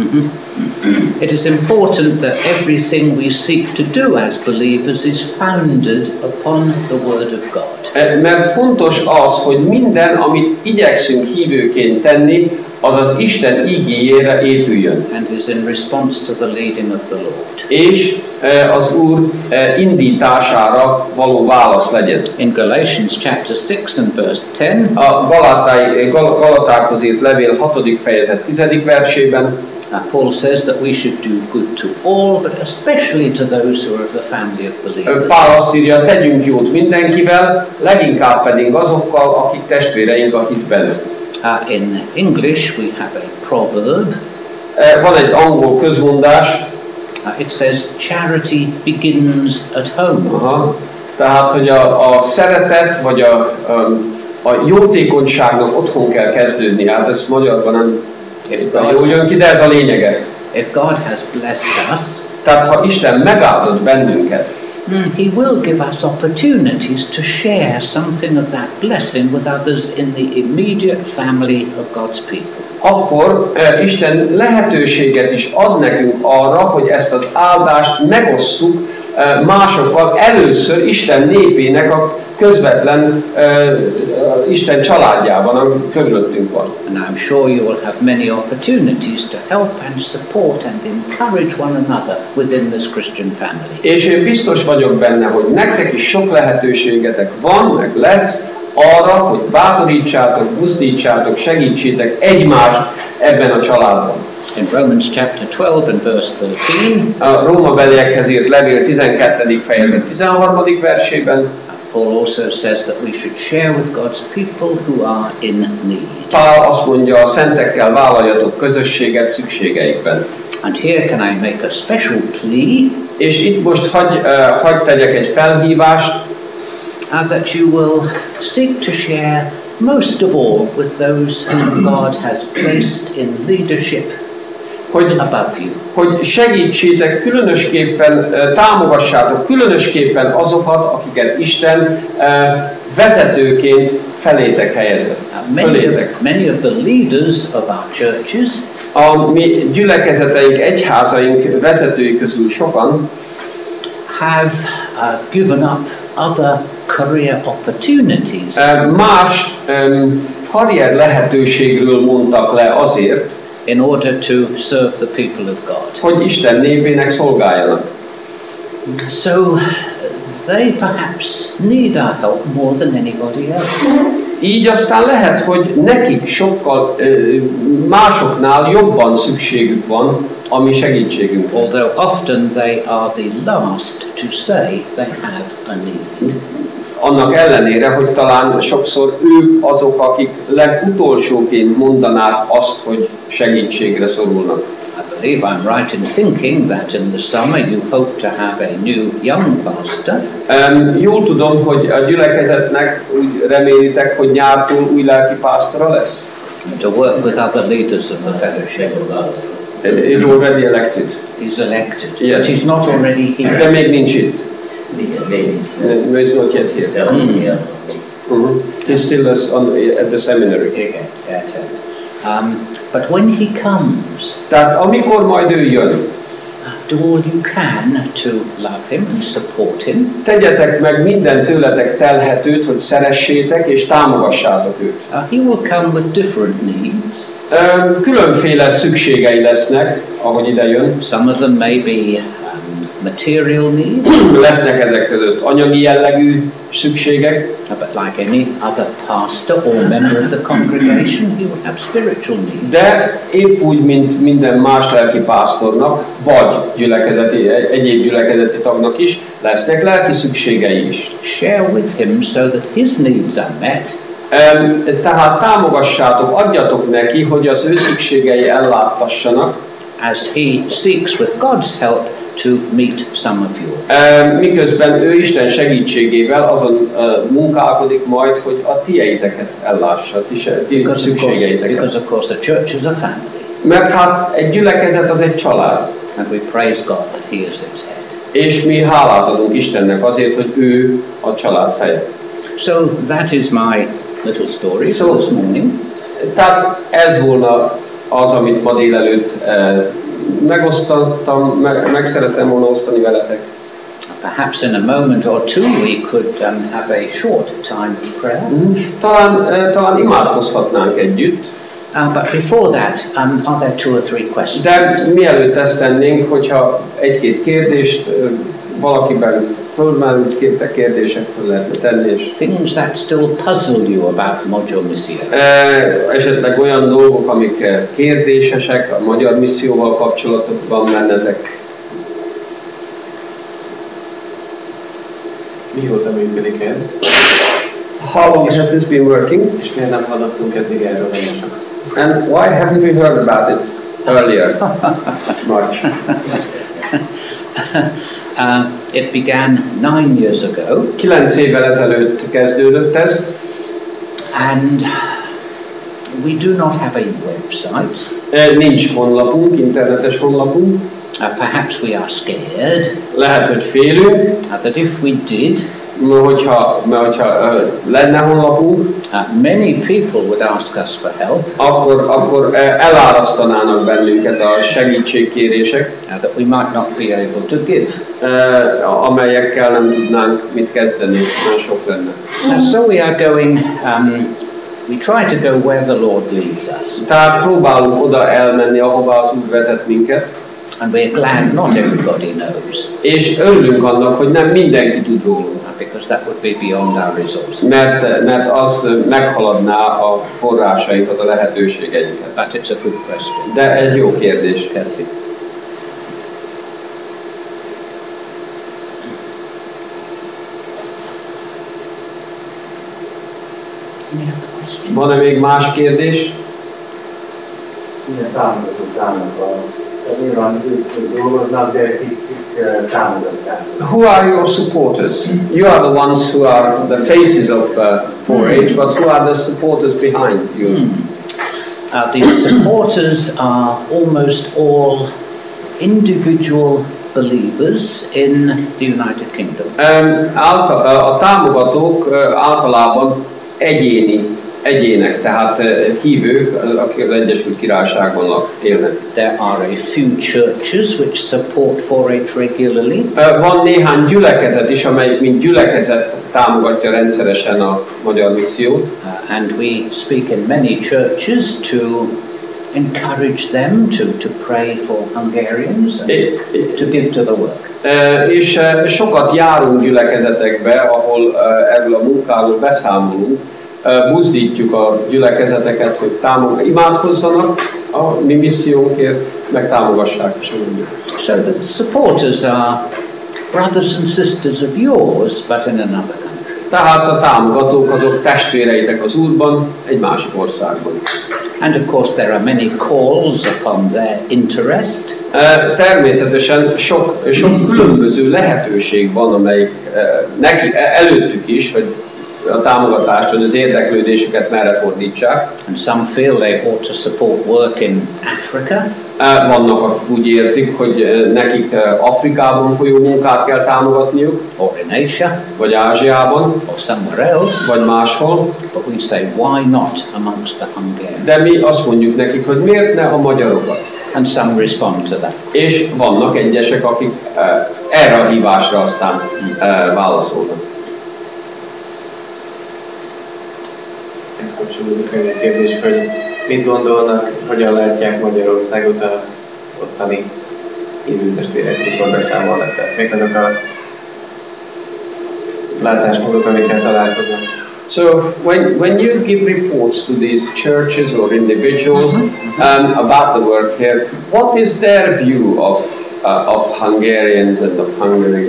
It is important that everything we seek to do as believers is founded upon the Word of God. Mert fontos az, hogy minden, amit igyekszünk hívőként tenni, az az Isten igéjére épüljön. And is in response to the leading of the Lord. És az Úr indítására való válasz legyen. In Galatians chapter 6 and verse 10, a Galatákhoz írt levél 6. fejezet 10. versében, Paul says that we should do good to all, but especially to those who are of the family of believers. Pál azt írja, tegyünk jót mindenkivel, leginkább pedig azokkal, akik testvéreink a hitben. In English we have a proverb. Van egy angol közmondás. It says charity begins at home. Tehát, hogy a szeretet vagy a jótékonyságnak otthon kell kezdődni. Hát ez magyarban nem. Jól jön ki, de ez a lényege. If God has blessed us, tehát ha Isten megáldott bennünket, He will give us opportunities to share something of that blessing with others in the immediate family of God's people. Akkor Isten lehetőséget is ad nekünk arra, hogy ezt az áldást megosszuk másokkal, először Isten népének a közvetlen Isten családjában, ami körülöttünk van. And I'm sure you will have many opportunities to help and support and encourage one another within this Christian family. És én biztos vagyok benne, hogy nektek is sok lehetőségetek van, meg lesz arra, hogy bátorítsátok, buzdítsátok, segítsétek egymást ebben a családban. In Romans chapter 12 and verse 13, a Rómabeliekhez írt levél 12. fejezet 13. versében, Paul also says that we should share with God's people who are in need. Pál azt mondja, a szentekkel vállaljatok közösséget szükségeikben. And here can I make a special plea? És itt most hagy tegyek egy felhívást, that you will seek to share most of all with those whom God has placed in leadership above you. Hogy segítsétek különösképpen, támogassátok különösképpen azokat, akiket Isten vezetőként felétek helyezett. Many of the leaders of our churches, a mi gyülekezeteink, egyházaink vezetői közül sokan have given up other career opportunities. Más karrier lehetőségről mondtak le azért, in order to serve the people of God. Hogy Isten népének szolgáljanak. So they perhaps need our help more than anybody else. Így aztán lehet, hogy nekik sokkal másoknál jobban szükségük van a mi segítségünkre. Although often they are the last to say they have a need. Annak ellenére, hogy talán sokszor ők azok, akik legutolsóként mondanák azt, hogy segítségre szorulnak. I believe I'm right in thinking that in the summer you hope to have a new young pastor. Jól tudom, hogy a gyülekezetnek úgy remélitek, hogy nyártól új lelki pásztora lesz. To work with other leaders of the fellowship. He's already elected. He's elected. Yes. But he's not already here. De még nincs itt. No, he's not yet here. He's still at the seminary. But when he comes, tehát amikor majd ő jön, do all you can to love him and support him. Tegyetek meg minden tőletek telhetőt, hogy szeressétek és támogassátok őt. He will come with different needs. Különféle szükségei lesznek, ahogy ide jön. Some of them may be material needs. Lesznek ezek között anyagi jellegű szükségek. But like any other pastor or member of the congregation, he will have spiritual needs. De épp úgy, mint minden más lelki pásztornak, vagy egyéb gyülekezeti tagnak is, lesznek lelki szükségei is. Share with him so that his needs are met. Tehát támogassátok, adjatok neki, hogy az ő szükségei elláttassanak. As he seeks with God's help to meet some of you. Miközben ő Isten segítségével azon munkálkodik majd, hogy a tieiteket ellássa, ti szükségeiteket. Because of course the church is a family. Mert hát egy gyülekezet az egy család. And we praise God that he is its head. És mi hálát adunk Istennek azért, hogy ő a család feje. So that is my little story this morning. Tehát ez volna az, amit ma délelőtt megosztottam, meg szerettem volna osztani veletek. Perhaps in a moment or two we could have a short time of prayer. Talán imádkozhatnánk együtt. But before that, are there 2 or 3 questions? De mielőtt ezt tennénk, hogyha egy-két kérdést valakiben fölmerült, kérdésekről lehetne tenni. És things that still puzzle you about Magyar Misszió. Esetleg olyan dolgok, amik kérdésesek a Magyar Misszióval kapcsolatban bennetek. Mióta működik ez? How long has this been working? És miért nem hallottunk eddig erről nagyon sokat? And why haven't we heard about it earlier? Much. It began 9 years ago. 9 évvel ezelőtt kezdődött ez. And We do not have a website. Nincs honlapunk, internetes honlapunk. Perhaps we are scared. Lehet, hogy félünk. That if we did, hogyha lenne honlapunk, many people would ask us for help. Akkor elárasztanának bennünket a segítségkérések, That we might not be able to give. Amelyekkel nem tudnánk mit kezdeni, nagyon sok lenne. So we are going. We try to go where the Lord leads us. Tehát próbálunk oda elmenni, ahova az Úr vezet minket. And we're glad not everybody knows. És örülünk annak, hogy nem mindenki tud rólunk. Because that would be beyond our resources. Mert az meghaladná a forrásainkat, a lehetőségeinket. But it's a good question. De egy jó kérdés, Kathy. Van-e még más kérdés? Who are your supporters? You are the ones who are the faces of 4-H, but who are the supporters behind you? The supporters are almost all individual believers in the United Kingdom. A támogatók általában egyének, tehát hívők, akik az Egyesült Királyságban élnek. There are a few churches which support 4-H regularly. Van néhány gyülekezet is, amelyik mint gyülekezet támogatja rendszeresen a magyar missziót. And we speak in many churches to encourage them to pray for Hungarians and to give to the work. És sokat járunk gyülekezetekbe, ahol erről a munkáról beszámolunk, buzdítjuk a gyülekezeteket, hogy imádkozzanak a mi missziónkért, meg támogassák is a munkat. So the supporters are brothers and sisters of yours, but in another country. Tehát a támogatók azok testvéreitek az Úrban, egy másik országban. And of course there are many calls upon their interest. Természetesen sok különböző lehetőség van, amelyik neki előttük is, hogy a támogatást, hogy az érdeklődésüket merre fordítsák. And some feel they ought to support work in Africa. Vannak, akik úgy érzik, hogy nekik Afrikában folyó munkát kell támogatniuk, or in Asia, vagy Ázsiában, or somewhere else, vagy máshol. But we say, why not amongst the Hungarians? De mi azt mondjuk nekik, hogy miért ne a magyarokat? And some respond to that. És vannak egyesek, akik erre a hívásra aztán válaszolnak. Ez kapcsolódik egy kérdés, hogy mit gondolnak, hogyan látják Magyarországot a ottani hívő testvérekről beszámolnak. Tehát még azok a látásmódok, amikkel találkoznak. So when you give reports to these churches or individuals about the work here, what is their view of Hungarians and of Hungary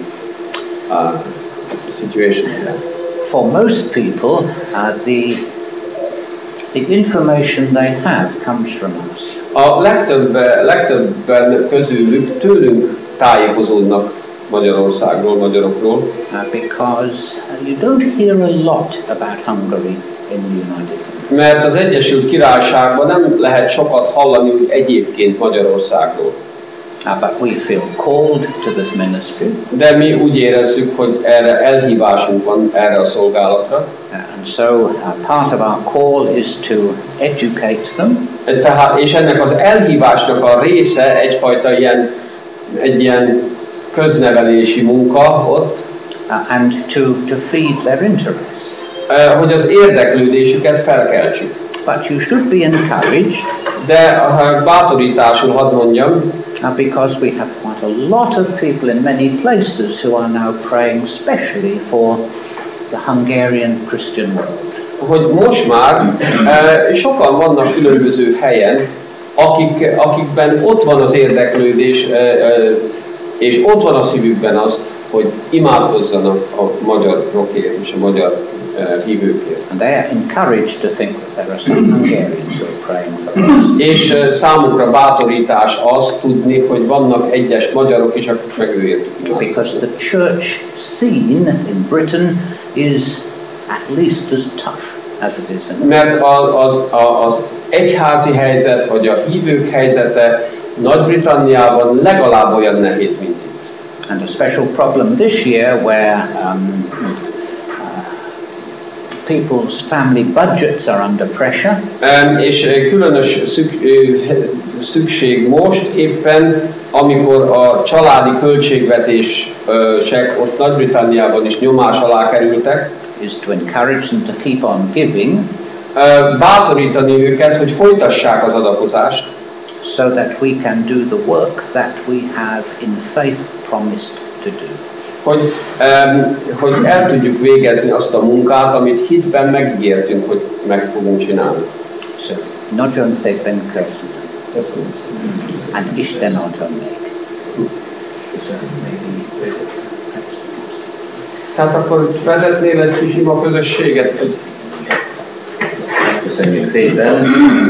situation here? For most people, the information they have comes from us. A legtöbben közülük tőlünk tájékozódnak Magyarországról, magyarokról. Because you don't hear a lot about Hungary in the United Kingdom. Mert az Egyesült Királyságban nem lehet sokat hallani úgy egyébként Magyarországról. But we feel called to this ministry. De mi úgy érezzük, hogy erre elhívásunk van, erre a szolgálatra. And so part of our call is to educate them. Tehát, és ennek az elhívásnak a része egyfajta egy ilyen köznevelési munka ott. And to feed their interest. Hogy az érdeklődésüket felkeltsük. But you should be encouraged. De bátorításul hadd mondjam, because we have quite a lot of people in many places who are now praying specially for the Hungarian Christian world. Hogy most már sokan vannak különböző helyen, akikben ott van az érdeklődés, és ott van a szívükben az, hogy imádkozzanak a magyarokért és a magyar hívőkért. And they are encouraged to think that there are some Hungarians who are praying for us. És számukra bátorítás az tudni, hogy vannak egyes magyarok is, akik meg őértük imádkoznak. Because the church scene in Britain is at least as tough as it is. Mert az egyházi helyzet, vagy a hívők helyzete Nagy-Britanniában legalább olyan nehéz, mint itt. And a special problem this year where people's family budgets are under pressure. És különös szükség most éppen, amikor a családi költségvetések ott Nagy-Britanniában is nyomás alá kerültek, is to encourage them to keep on giving, bátorítani őket, hogy folytassák az adakozást, so that we can do the work that we have in faith promised to do. Hogy el tudjuk végezni azt a munkát, amit hitben megígértünk, hogy meg fogunk csinálni. So, nagyon szépen köszönöm. And Isten áldjon meg. Tehát akkor vezetnél egy kis ima közösséget? Köszönjük szépen.